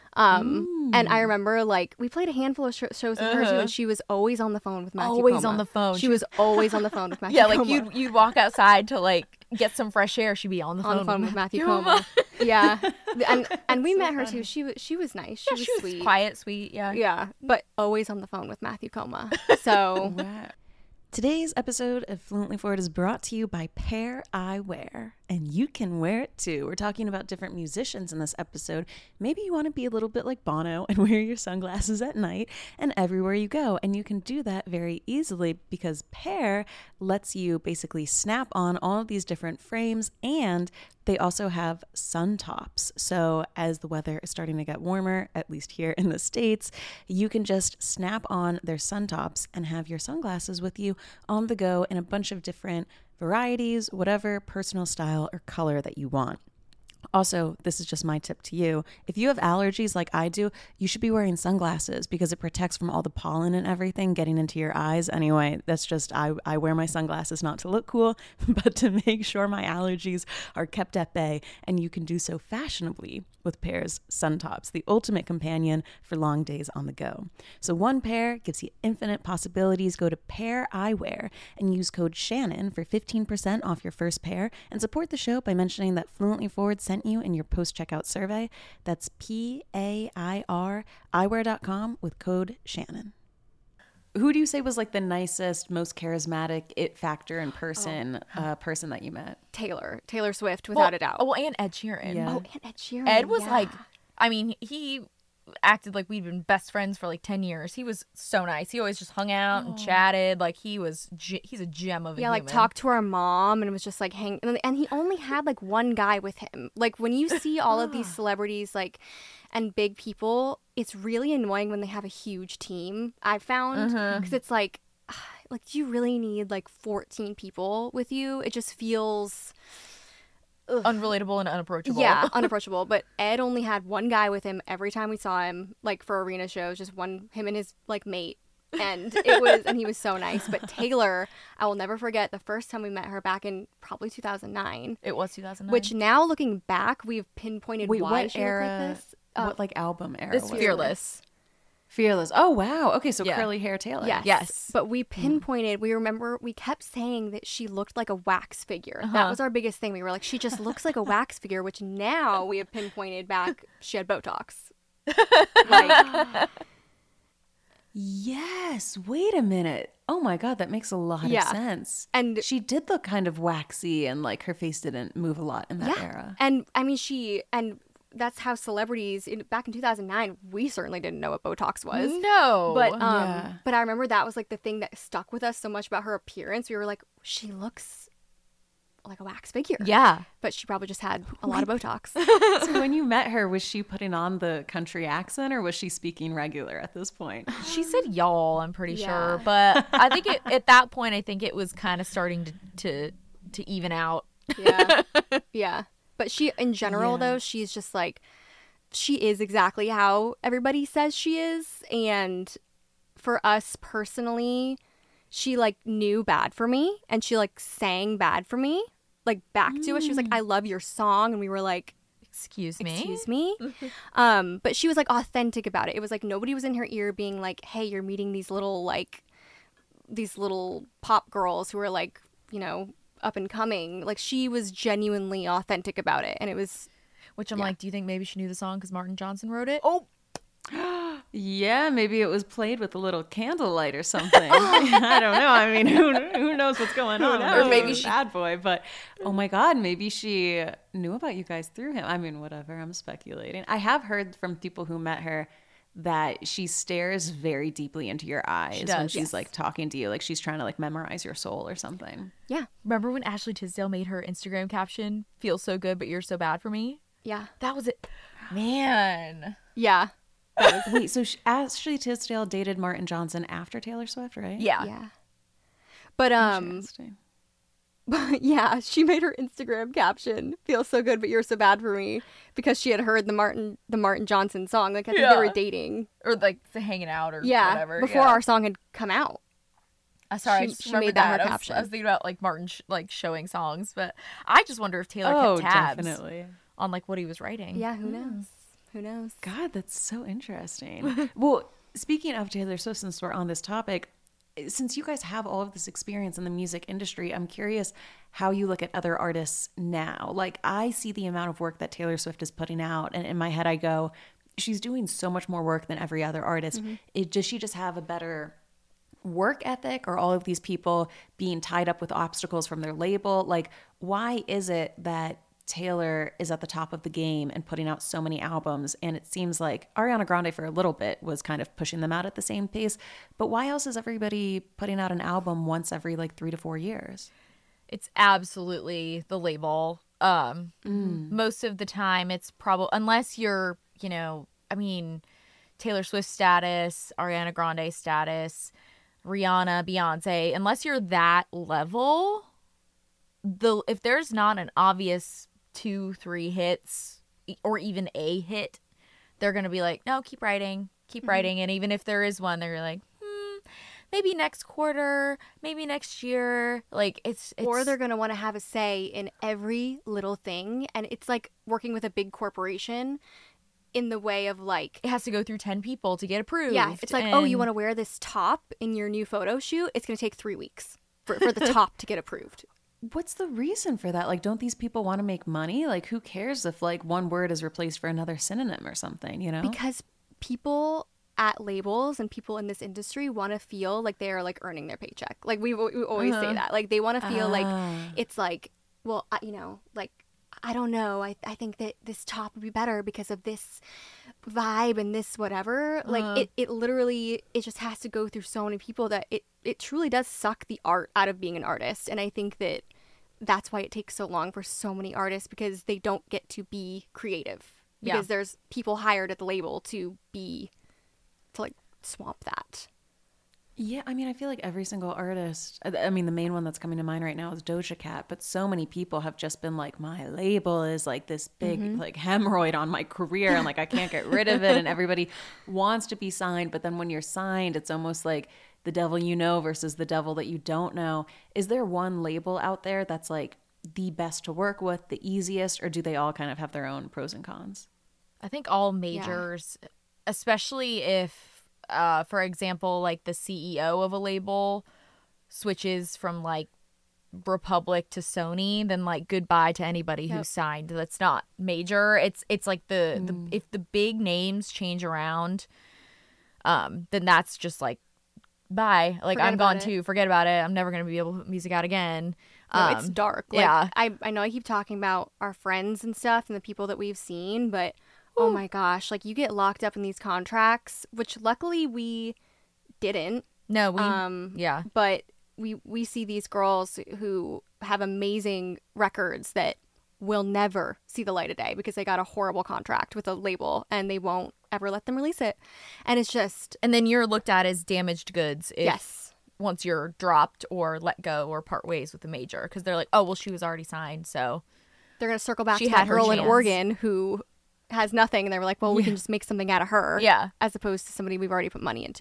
Um, and I remember like we played a handful of sh- shows with her too, and she was always on the phone with Matthew. Uh-huh. Always Coma. on the phone. She was always on the phone with Matthew. yeah, like Coma. you'd you'd walk outside to like get some fresh air. She'd be on the phone, on the phone with Matthew Coma. Coma. Yeah, and and we met her too. She was she was nice. She Yeah, was she was sweet. quiet, sweet. Yeah. Yeah, but always on the phone with Matthew Coma. So Wow. Today's episode of Fluently Forward is brought to you by Pair Eyewear, and you can wear it too. We're talking about different musicians in this episode. Maybe you want to be a little bit like Bono and wear your sunglasses at night and everywhere you go, and you can do that very easily because Pair lets you basically snap on all of these different frames, and they also have sun tops. So as the weather is starting to get warmer, at least here in the States, you can just snap on their sun tops and have your sunglasses with you on the go in a bunch of different varieties, whatever personal style or color that you want. Also, this is just my tip to you. If you have allergies like I do, you should be wearing sunglasses because it protects from all the pollen and everything getting into your eyes. Anyway, that's just, I, I wear my sunglasses not to look cool, but to make sure my allergies are kept at bay. And you can do so fashionably with Pair's sun tops, the ultimate companion for long days on the go. So one pair gives you infinite possibilities. Go to Pair Eyewear and use code Shannon for fifteen percent off your first pair, and support the show by mentioning that Fluently Forward sent you in your post-checkout survey. That's P A I R eyewear dot com with code Shannon. Who do you say was like the nicest, most charismatic it factor in person, uh, person that you met? Taylor, Taylor Swift, without well, a doubt. Oh, and Ed Sheeran. Yeah. Oh, and Ed Sheeran. Ed was yeah. like, I mean, he acted like we'd been best friends for like ten years. He was so nice. He always just hung out and chatted. Like he was, ge- he's a gem of a Yeah, human. like talked to our mom and was just like hang. And, and he only had like one guy with him. Like when you see all of these celebrities like and big people, it's really annoying when they have a huge team. I found because it's like, like do you really need like fourteen people with you? It just feels. Ugh. Unrelatable and unapproachable. Yeah, unapproachable. But Ed only had one guy with him every time we saw him, like for arena shows, just one, him and his like mate. And it was, and he was so nice. But Taylor, I will never forget the first time we met her back in probably two thousand nine. It was two thousand nine. Which now looking back, we've pinpointed Wait, why what she era? looked like this. Uh, What like album era? This was it? Fearless. Fearless. Oh wow. Okay, so Yeah. curly hair Taylor. Yes. Yes. But we pinpointed, we remember, we kept saying that she looked like a wax figure. That Uh-huh. was our biggest thing. We were like, she just looks like a wax figure, which now we have pinpointed back, she had Botox. Like, Yes. Wait a minute. Oh my god, that makes a lot Yeah. of sense. and She did look kind of waxy and like her face didn't move a lot in that yeah. era. And I mean, she, and that's how celebrities, in, back in two thousand nine, we certainly didn't know what Botox was. No. But um, Yeah. but I remember that was like the thing that stuck with us so much about her appearance. We were like, she looks like a wax figure. yeah. But she probably just had a lot of Botox. So when you met her, was she putting on the country accent or was she speaking regular at this point? She said y'all, I'm pretty Yeah. sure. But I think it, at that point, I think it was kind of starting to, to, to even out. Yeah. Yeah. But she, in general, Yeah. though, she's just like, she is exactly how everybody says she is. And for us personally, she like knew bad for me and she like sang bad for me, like back to us. She was like, I love your song. And we were like, Excuse me. excuse me. um, but she was like authentic about it. It was like nobody was in her ear being like, hey, you're meeting these little like, these little pop girls who are like, you know, up and coming. Like she was genuinely authentic about it, and it was Which I'm Yeah. like, do you think maybe she knew the song because Martin Johnson wrote it? oh Yeah, maybe it was played with a little candlelight or something. I don't know. I mean, who who knows what's going on? knows? Or maybe maybe she- bad boy, but oh my god, maybe she knew about you guys through him. I mean, whatever. I'm speculating. I have heard from people who met her that she stares very deeply into your eyes when does, she's yes. like talking to you, like she's trying to like memorize your soul or something. yeah Remember when Ashley Tisdale made her Instagram caption, "Feels so good, but you're so bad for me"? yeah That was it. Man. yeah Wait, so sh- Ashley Tisdale dated Martin Johnson after Taylor Swift, right? Yeah. yeah. But um, Interesting. yeah, she made her Instagram caption "Feels so good, but you're so bad for me" because she had heard the Martin the Martin Johnson song. Like I think they were Yeah. dating. Or like hanging out or Yeah, whatever. before yeah. our song had come out. Uh, sorry, I she- just she remembered made that her I was- caption. I was thinking about like Martin sh- like showing songs, but I just wonder if Taylor Oh, kept tabs definitely. on like what he was writing. Yeah, who knows? Who knows? God, that's so interesting. Well, speaking of Taylor Swift, since we're on this topic, since you guys have all of this experience in the music industry, I'm curious how you look at other artists now. Like, I see the amount of work that Taylor Swift is putting out, and in my head, I go, she's doing so much more work than every other artist. It does she just have a better work ethic, or all of these people being tied up with obstacles from their label? Like, why is it that Taylor is at the top of the game and putting out so many albums, and it seems like Ariana Grande for a little bit was kind of pushing them out at the same pace, but why else is everybody putting out an album once every like three to four years? It's absolutely the label. Um, most of the time, it's probably unless you're, you know, I mean, Taylor Swift status, Ariana Grande status, Rihanna, Beyonce. Unless you're that level, the if there's not an obvious two, three hits, e- or even a hit, they're gonna be like, no, keep writing, keep writing. And even if there is one, they're like, hmm, maybe next quarter, maybe next year. Like it's, it's Or they're going to want to have a say in every little thing. And it's like working with a big corporation in the way of like, it has to go through ten people to get approved. yeah, it's like, oh, you and- want to wear this top in your new photo shoot? It's going to take three weeks for, for the top to get approved. What's the reason for that? Like, don't these people want to make money? Like, who cares if like one word is replaced for another synonym or something, you know? Because people at labels and people in this industry want to feel like they are like earning their paycheck. Like we, we always say that. Like they want to feel like Ah. it's like, well, I, you know, like I don't know. I I think that this top would be better because of this vibe and this whatever. Like Uh-huh. it, it literally, it just has to go through so many people that it, it truly does suck the art out of being an artist. And I think that that's why it takes so long for so many artists, because they don't get to be creative. Because Yeah. there's people hired at the label to be, to like swamp that. Yeah, I mean, I feel like every single artist, I I mean, the main one that's coming to mind right now is Doja Cat, but so many people have just been like, my label is like this big Mm-hmm. like hemorrhoid on my career and like I can't get rid of it, and everybody wants to be signed, but then when you're signed, it's almost like the devil you know versus the devil that you don't know. Is there one label out there that's like the best to work with, the easiest, or do they all kind of have their own pros and cons? I think all majors, especially if, uh, for example, like the C E O of a label switches from like Republic to Sony, then like goodbye to anybody Yep. who's signed that's not major. It's it's like the, the if the big names change around, um, then that's just like bye. Like Forget I'm about gone it. too. Forget about it. I'm never gonna be able to put music out again. No, Um, it's dark. Like, yeah. I, I know I keep talking about our friends and stuff and the people that we've seen, but oh my gosh, like you get locked up in these contracts, which luckily we didn't. No, we Um, yeah. But we we see these girls who have amazing records that will never see the light of day because they got a horrible contract with a label and they won't ever let them release it. And it's just And then you're looked at as damaged goods if yes. once you're dropped or let go or part ways with the major, because they're like, oh well, she was already signed, so They're gonna circle back She to had that her girl in chance. Oregon who has nothing, and they were like, "Well, we can just make something out of her." Yeah. as opposed to somebody we've already put money into.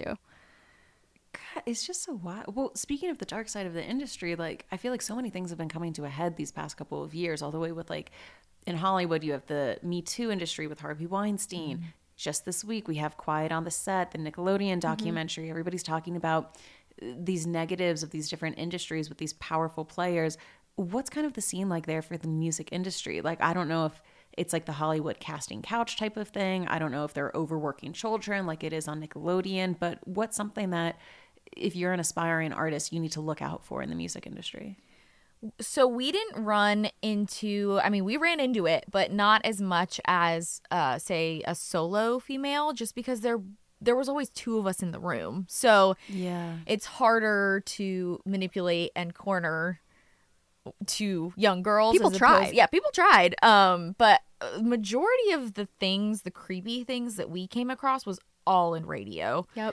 God, it's just so wild. Well, speaking of the dark side of the industry, like I feel like so many things have been coming to a head these past couple of years, all the way with like in Hollywood, you have the Me Too industry with Harvey Weinstein. Mm-hmm. Just this week, we have Quiet on the Set, the Nickelodeon documentary. Everybody's talking about uh, these negatives of these different industries with these powerful players. What's kind of the scene like there for the music industry? Like, I don't know if it's like the Hollywood casting couch type of thing. I don't know if they're overworking children like it is on Nickelodeon, but what's something that if you're an aspiring artist, you need to look out for in the music industry? So we didn't run into, I mean, we ran into it, but not as much as, uh, say, a solo female, just because there there was always two of us in the room. So Yeah. it's harder to manipulate and corner to young girls. People as tried. opposed- Yeah, people tried. Um, but a majority of the things, the creepy things that we came across was all in radio. Yep.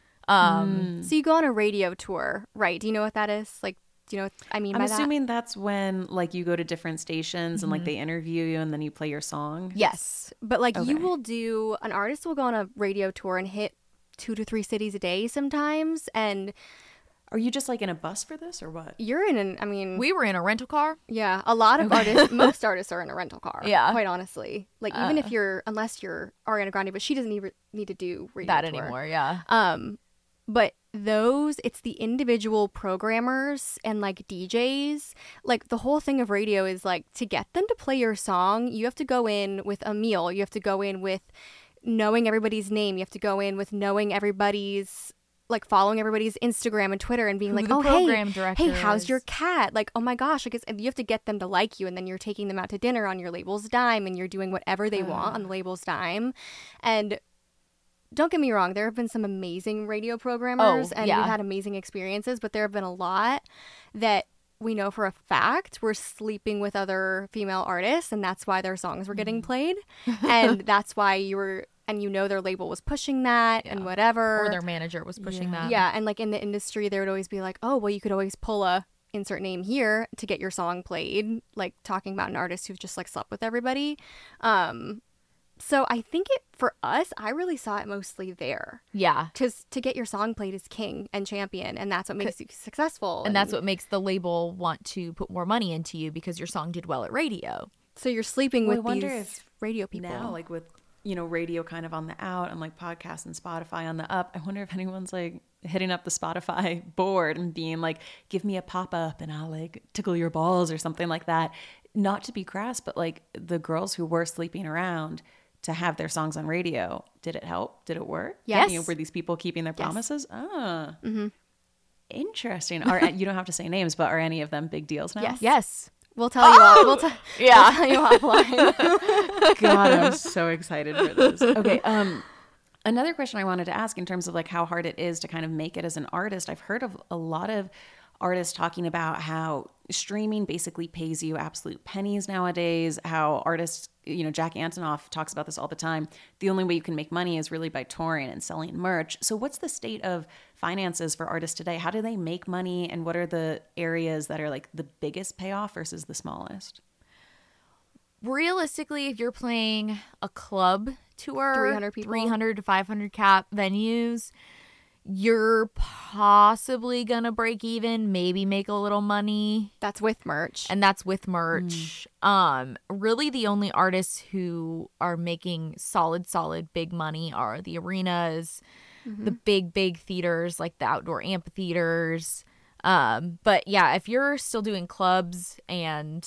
Um, So you go on a radio tour, right? Do you know what that is? Like, do you know what I mean I'm by assuming that's when like you go to different stations and like they interview you and then you play your song. that? Yes, but like you Okay. will do an artist will go on a radio tour and hit two to three cities a day sometimes, and Are you just like in a bus for this or what? you're in an. I mean, we were in a rental car. yeah, a lot of artists, most artists are in a rental car. Yeah. quite honestly, like even if you're, unless you're Ariana Grande, but she doesn't even need to do radio That tour. anymore, yeah. Um, but those, it's the individual programmers and like D Js. Like the whole thing of radio is like to get them to play your song, you have to go in with a meal. You have to go in with knowing everybody's name. You have to go in with knowing everybody's, like following everybody's Instagram and Twitter and being Who like, the oh, program hey, director hey, how's is." your cat? Like, oh my gosh, like it's, you have to get them to like you, and then you're taking them out to dinner on your label's dime, and you're doing whatever they want on the label's dime. And don't get me wrong, there have been some amazing radio programmers Oh, and yeah. we've had amazing experiences, but there have been a lot that we know for a fact were sleeping with other female artists, and that's why their songs were Mm-hmm. getting played. And that's why you were, and you know their label was pushing that and Yeah. whatever. Or their manager was pushing Yeah. that. Yeah, and like in the industry, there would always be like, oh, well, you could always pull a insert name here to get your song played, like talking about an artist who's just like slept with everybody. Um, so I think it, for us, I really saw it mostly there. Yeah. Because to get your song played is king and champion, and that's what makes you successful. And that's what makes the label want to put more money into you, because your song did well at radio. So you're sleeping Well, I with wonder these if radio people. Now, like with, you know, radio kind of on the out and like podcasts and Spotify on the up, I wonder if anyone's like hitting up the Spotify board and being like, give me a pop up and I'll like tickle your balls or something like that. Not to be crass, but like the girls who were sleeping around to have their songs on radio, did it help? Did it work? Yes. You know, were these people keeping their Yes. promises? Ah, interesting. Are, you don't have to say names, but are any of them big deals now? Yes. Yes. We'll tell you all. We'll, t- Yeah. we'll tell you offline. God, I'm so excited for this. Okay. Um, another question I wanted to ask in terms of like how hard it is to kind of make it as an artist. I've heard of a lot of artists talking about how streaming basically pays you absolute pennies nowadays, how artists, you know, Jack Antonoff talks about this all the time. The only way you can make money is really by touring and selling merch. So what's the state of finances for artists today? How do they make money, and what are the areas that are like the biggest payoff versus the smallest? Realistically, if you're playing a club tour, three hundred people. three hundred to five hundred cap venues, you're possibly gonna break even, maybe make a little money, That's with merch. and that's with merch. Mm. Um, really, the only artists who are making solid, solid big money are the arenas, mm-hmm. the big, big theaters like the outdoor amphitheaters. Um, but yeah, if you're still doing clubs and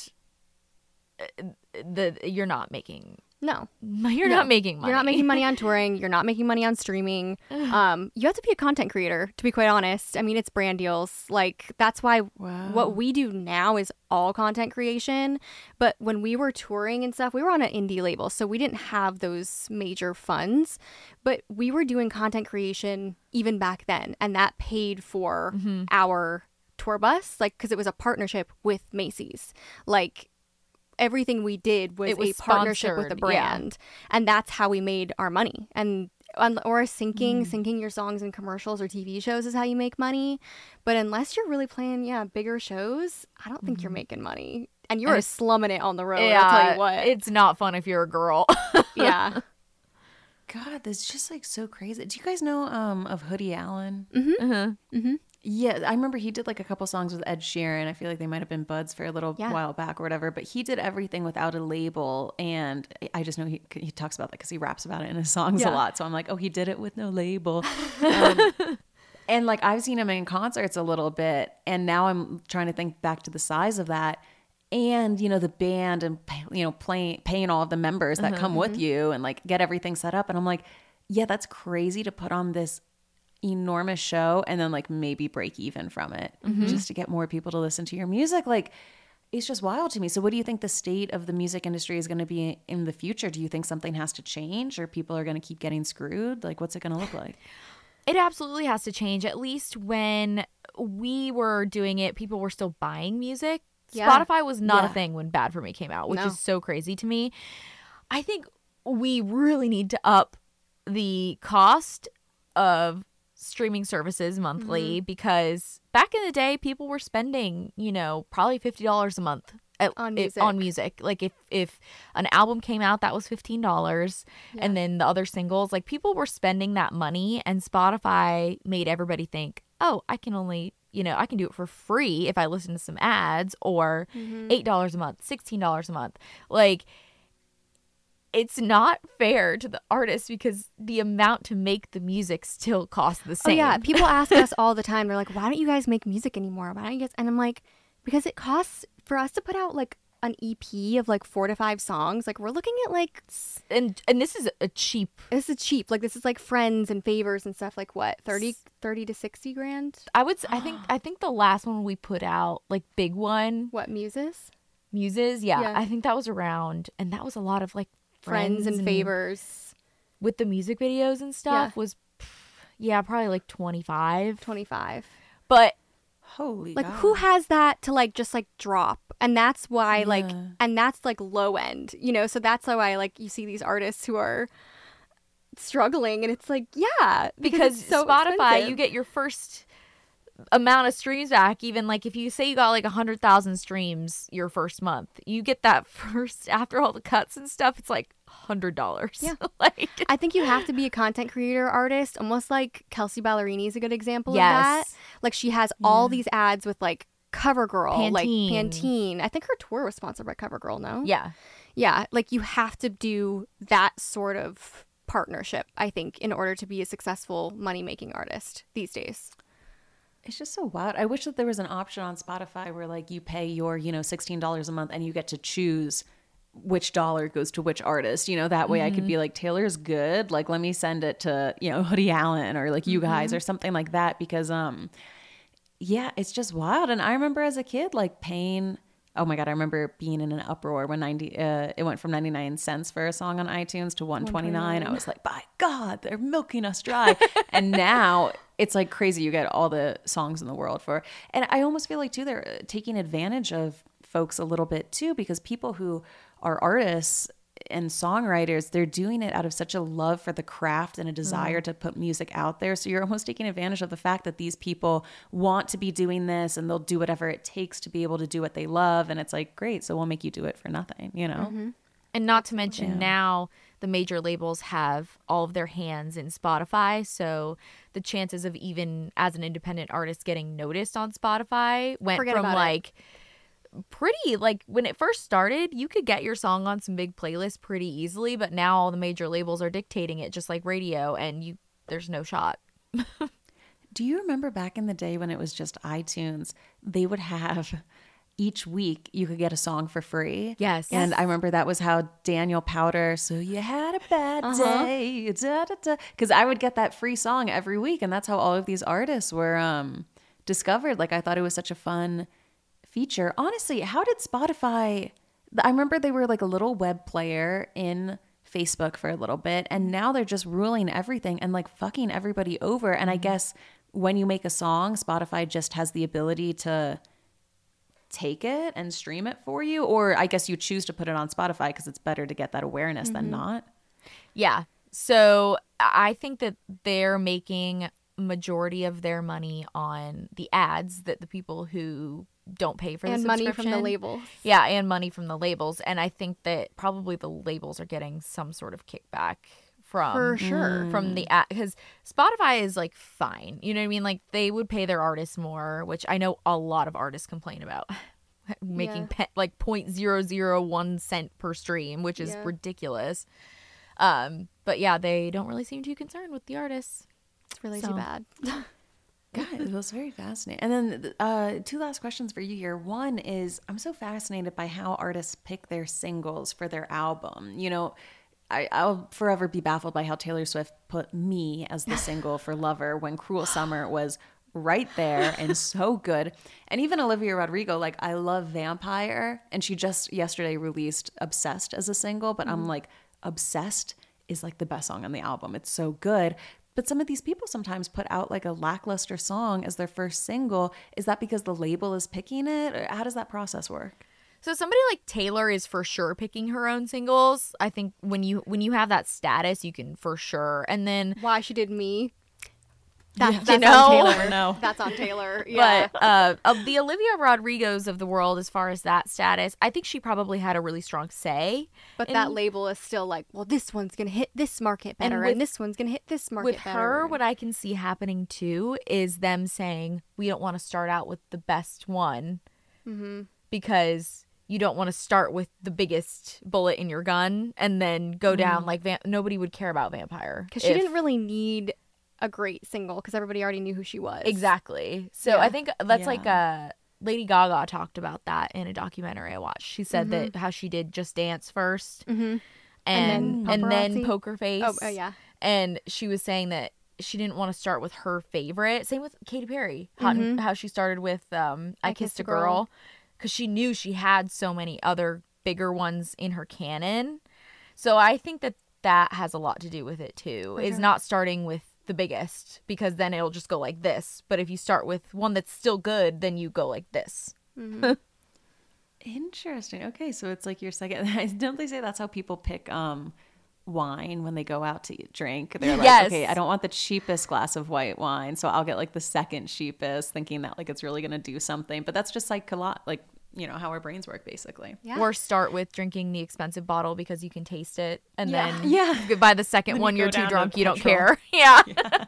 the you're not making. No. You're no. not making money. You're not making money on touring. You're not making money on streaming. Um, you have to be a content creator, to be quite honest. I mean, it's brand deals. Like, that's why Wow. what we do now is all content creation. But when we were touring and stuff, we were on an indie label, so we didn't have those major funds. But we were doing content creation even back then, and that paid for mm-hmm. our tour bus, like, because it was a partnership with Macy's. Like, everything we did was, was a partnership with a brand, yeah. and that's how we made our money. And or syncing, mm. syncing your songs in commercials or T V shows is how you make money. But unless you're really playing, yeah, bigger shows, I don't think mm. you're making money. And you're and slumming it on the road. Yeah, I'll tell you what, it's not fun if you're a girl. Yeah. God, that's just like so crazy. Do you guys know um of Hoodie Allen? Mm-hmm. Uh-huh. Mm-hmm. Yeah, I remember he did like a couple songs with Ed Sheeran. I feel like they might have been buds for a little yeah. while back or whatever, but he did everything without a label. And I just know he he talks about that because he raps about it in his songs yeah. a lot. So I'm like, oh, he did it with no label. um, and like I've seen him in concerts a little bit, and now I'm trying to think back to the size of that. And, you know, the band and, you know, playing, paying all of the members that mm-hmm, come with mm-hmm. you and like get everything set up. And I'm like, yeah, that's crazy to put on this enormous show and then like maybe break even from it mm-hmm. just to get more people to listen to your music. Like, it's just wild to me. So what do you think the state of the music industry is going to be in the future? Do you think something has to change, or people are going to keep getting screwed? Like, what's it going to look like? It absolutely has to change. At least when we were doing it, people were still buying music. Yeah. Spotify was not yeah. a thing when Bad For Me came out, which no. is so crazy to me. I think we really need to up the cost of streaming services monthly, mm-hmm. because back in the day, people were spending, you know, probably fifty dollars a month at, on music. It, on music. Like if, if an album came out, that was fifteen dollars. Yeah. And then the other singles, like people were spending that money, and Spotify made everybody think, oh, I can only, you know, I can do it for free if I listen to some ads, or mm-hmm. eight dollars a month, sixteen dollars a month. Like, it's not fair to the artist because the amount to make the music still costs the same. Oh, yeah. People ask us all the time. They're like, why don't you guys make music anymore? Why don't you guys? And I'm like, because it costs for us to put out like an E P of like four to five songs. Like, we're looking at like, and and this is a cheap. This is cheap. Like, this is like Friends and Favors and stuff. Like what, thirty, thirty to sixty grand? I would. I think. I think the last one we put out, like big one. What, Muses? Muses. Yeah, yeah. I think that was around, and that was a lot of like Friends, Friends and, and Favors with the music videos and stuff. Yeah. Was yeah, probably like twenty-five. twenty-five. But holy, like, God. Who has that to like just like drop? And that's why, yeah. like, and that's like low end, you know? So that's why, like, you see these artists who are struggling, and it's like, yeah, because, because so Spotify, expensive. You get your first amount of streams back. Even like if you say you got like a hundred thousand streams your first month, you get that first after all the cuts and stuff. It's like a hundred dollars. Yeah, like I think you have to be a content creator artist, almost like Kelsey Ballerini is a good example yes. of that. Like, she has yeah. all these ads with like CoverGirl, Pantene. like Pantene. I think her tour was sponsored by CoverGirl, no? Yeah. Yeah, like you have to do that sort of partnership, I think, in order to be a successful money-making artist these days. It's just so wild. I wish that there was an option on Spotify where like you pay your, you know, sixteen dollars a month and you get to choose which dollar goes to which artist. You know, that way mm-hmm. I could be like, Taylor's good. Like, let me send it to, you know, Hoodie Allen or like you guys mm-hmm. or something like that, because, um, yeah, it's just wild. And I remember as a kid, like paying oh my God, I remember being in an uproar when ninety uh, it went from ninety-nine cents for a song on iTunes to one twenty-nine. I was like, by God, they're milking us dry. And now it's like crazy. You get all the songs in the world for, and I almost feel like too, they're taking advantage of folks a little bit too, because people who are artists and songwriters, they're doing it out of such a love for the craft and a desire mm. to put music out there. So you're almost taking advantage of the fact that these people want to be doing this and they'll do whatever it takes to be able to do what they love. And it's like, great, so we'll make you do it for nothing, you know? Mm-hmm. And not to mention yeah. now the major labels have all of their hands in Spotify. So the chances of even as an independent artist getting noticed on Spotify went Forget from like... It. pretty like when it first started you could get your song on some big playlists pretty easily, but now all the major labels are dictating it just like radio, and you there's no shot. Do you remember back in the day when it was just iTunes, they would have each week you could get a song for free? Yes. And I remember that was how Daniel Powter, so you had a bad uh-huh. day, da, da, da. Because I would get that free song every week, and that's how all of these artists were um discovered. Like, I thought it was such a fun feature. Honestly, how did Spotify, I remember they were like a little web player in Facebook for a little bit, and now they're just ruling everything and like fucking everybody over. And I guess when you make a song, Spotify just has the ability to take it and stream it for you, or I guess you choose to put it on Spotify because it's better to get that awareness mm-hmm. than not. Yeah. So I think that they're making majority of their money on the ads that the people who don't pay for the and subscription. money from the labels. Yeah, and money from the labels. And I think that probably the labels are getting some sort of kickback from for sure from the ad, because Spotify is like fine. You know what I mean? Like they would pay their artists more, which I know a lot of artists complain about making yeah. pe- like zero point zero zero one cent per stream, which is yeah. ridiculous. Um, but yeah, they don't really seem too concerned with the artists. It's really so. too bad. God, it was very fascinating. And then uh, two last questions for you here. One is, I'm so fascinated by how artists pick their singles for their album. You know, I, I'll forever be baffled by how Taylor Swift put Me as the single for Lover when Cruel Summer was right there and so good. And even Olivia Rodrigo, like, I love Vampire, and she just yesterday released Obsessed as a single, but mm. I'm like, Obsessed is like the best song on the album. It's so good. But some of these people sometimes put out like a lackluster song as their first single. Is that because the label is picking it? Or how does that process work? So somebody like Taylor is for sure picking her own singles. I think when you when you have that status, you can for sure. And then Why She Did Me. That's, yeah. that's you know? on Taylor. No. That's on Taylor. Yeah. But uh, of the Olivia Rodrigos of the world, as far as that status, I think she probably had a really strong say. But in, that label is still like, well, this one's going to hit this market better, and, with, and this one's going to hit this market with better. With her, what I can see happening too is them saying, we don't want to start out with the best one mm-hmm. because you don't want to start with the biggest bullet in your gun and then go mm-hmm. down like va- nobody would care about Vampire. Because she didn't really need a great single because everybody already knew who she was. Exactly. So yeah. I think that's yeah. like uh Lady Gaga talked about that in a documentary I watched. She said mm-hmm. that how she did Just Dance first mm-hmm. and and then, and then Poker Face. Oh, oh yeah. And she was saying that she didn't want to start with her favorite. Same with Katy Perry. How, mm-hmm. how she started with um I, I Kissed, Kissed a Girl because she knew she had so many other bigger ones in her canon. So I think that that has a lot to do with it too. For is sure. not starting with the biggest, because then it'll just go like this. But if you start with one that's still good, then you go like this. Mm-hmm. Interesting. Okay, so it's like your second. Don't they say that's how people pick um wine when they go out to eat, drink? They're like, yes. okay, I don't want the cheapest glass of white wine, so I'll get like the second cheapest, thinking that like it's really gonna do something. But that's just like a lot, like, you know, how our brains work, basically. Yeah. Or start with drinking the expensive bottle because you can taste it. And yeah. then yeah. by the second then one, you you're too drunk. To you don't petrol. care. Yeah.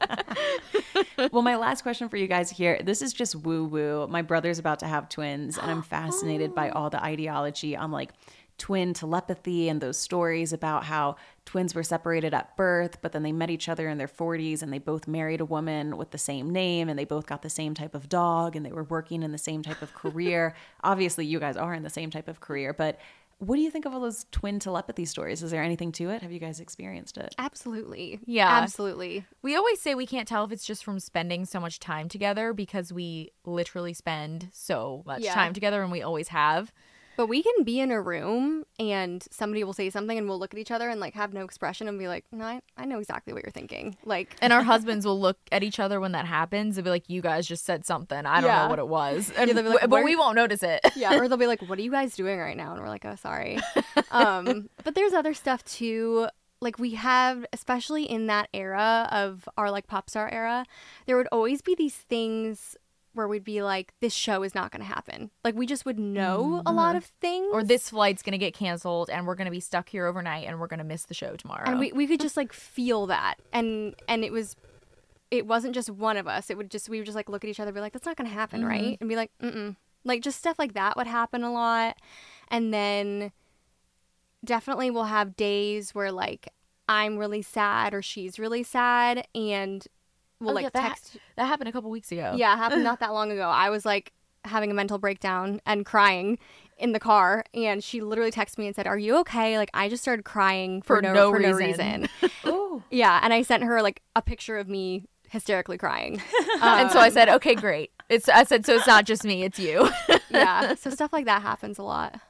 yeah. Well, my last question for you guys here. This is just woo woo. My brother's about to have twins, and I'm fascinated by all the ideology on like twin telepathy and those stories about how twins were separated at birth, but then they met each other in their forties and they both married a woman with the same name and they both got the same type of dog and they were working in the same type of career. Obviously, you guys are in the same type of career, but what do you think of all those twin telepathy stories? Is there anything to it? Have you guys experienced it? Absolutely. Yeah. Absolutely. We always say we can't tell if it's just from spending so much time together because we literally spend so much yeah. time together and we always have. But we can be in a room and somebody will say something and we'll look at each other and like have no expression and be like, no, I, I know exactly what you're thinking. Like, and our husbands will look at each other when that happens and be like, you guys just said something. I don't Yeah. know what it was. And, Yeah, they'll be like, but "Where-" we won't notice it. yeah, or they'll be like, what are you guys doing right now? And we're like, oh, sorry. Um, but there's other stuff too. Like we have, especially in that era of our like pop star era, there would always be these things where we'd be like, this show is not going to happen. Like we just would know a lot of things. Or this flight's going to get canceled and we're going to be stuck here overnight and we're going to miss the show tomorrow. And we, we could just like feel that. And and it was, it wasn't just one of us. It would just, we would just like look at each other and be like, that's not going to happen, Mm-hmm. right? And be like, mm-mm. Like just stuff like that would happen a lot. And then definitely we'll have days where like I'm really sad or she's really sad and we'll Oh, like yeah, that, text. that happened a couple weeks ago. Yeah, it happened not that long ago. I was like having a mental breakdown and crying in the car and she literally texted me and said, are you okay? Like I just started crying for, For no, no for no reason. reason. Oh, Yeah, and I sent her like a picture of me hysterically crying. And so I said, okay, great. It's I said, so it's not just me, it's you. Yeah, so stuff like that happens a lot.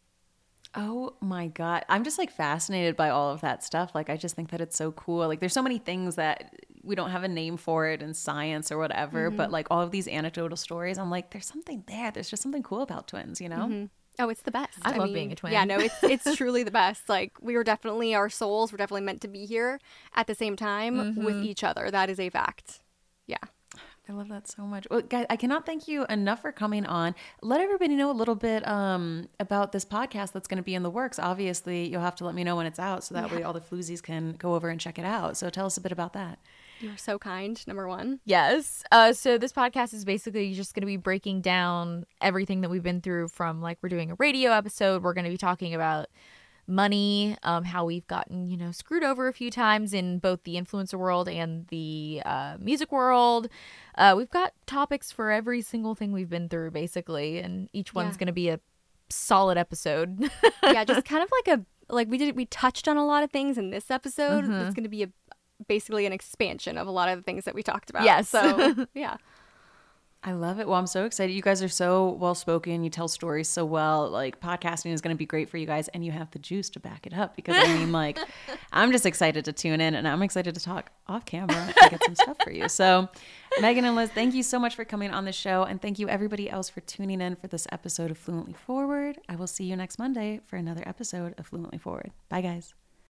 oh my God. I'm just like fascinated by all of that stuff. Like, I just think that it's so cool. Like, there's so many things that we don't have a name for it in science or whatever, but like all of these anecdotal stories, I'm like, there's something there. There's just something cool about twins, you know? Oh, it's the best. I love being a twin. Yeah, no, it's it's truly the best. Like we were definitely, our souls were definitely meant to be here at the same time with each other. That is a fact. Yeah. I love that so much. Well, guys, I cannot thank you enough for coming on. Let everybody know a little bit um, about this podcast that's going to be in the works. Obviously, you'll have to let me know when it's out so that way all the floozies can go over and check it out. So tell us a bit about that. You're so kind, number one. Yes. Uh, so this podcast is basically just going to be breaking down everything that we've been through from like we're doing a radio episode. We're going to be talking about money, um, how we've gotten, you know, screwed over a few times in both the influencer world and the uh, music world. Uh, we've got topics for every single thing we've been through, basically, and each one's Yeah. going to be a solid episode. Yeah, just kind of like a, like we did, we touched on a lot of things in this episode. Mm-hmm. It's going to be a basically an expansion of a lot of the things that we talked about. Yes. So, yeah. I love it. Well, I'm so excited. You guys are so well spoken. You tell stories so well. Like, podcasting is going to be great for you guys, and you have the juice to back it up. Because I mean, like, I'm just excited to tune in, and I'm excited to talk off camera to get some stuff for you. So, Megan and Liz, thank you so much for coming on the show, and thank you everybody else for tuning in for this episode of Fluently Forward. I will see you next Monday for another episode of Fluently Forward. Bye, guys.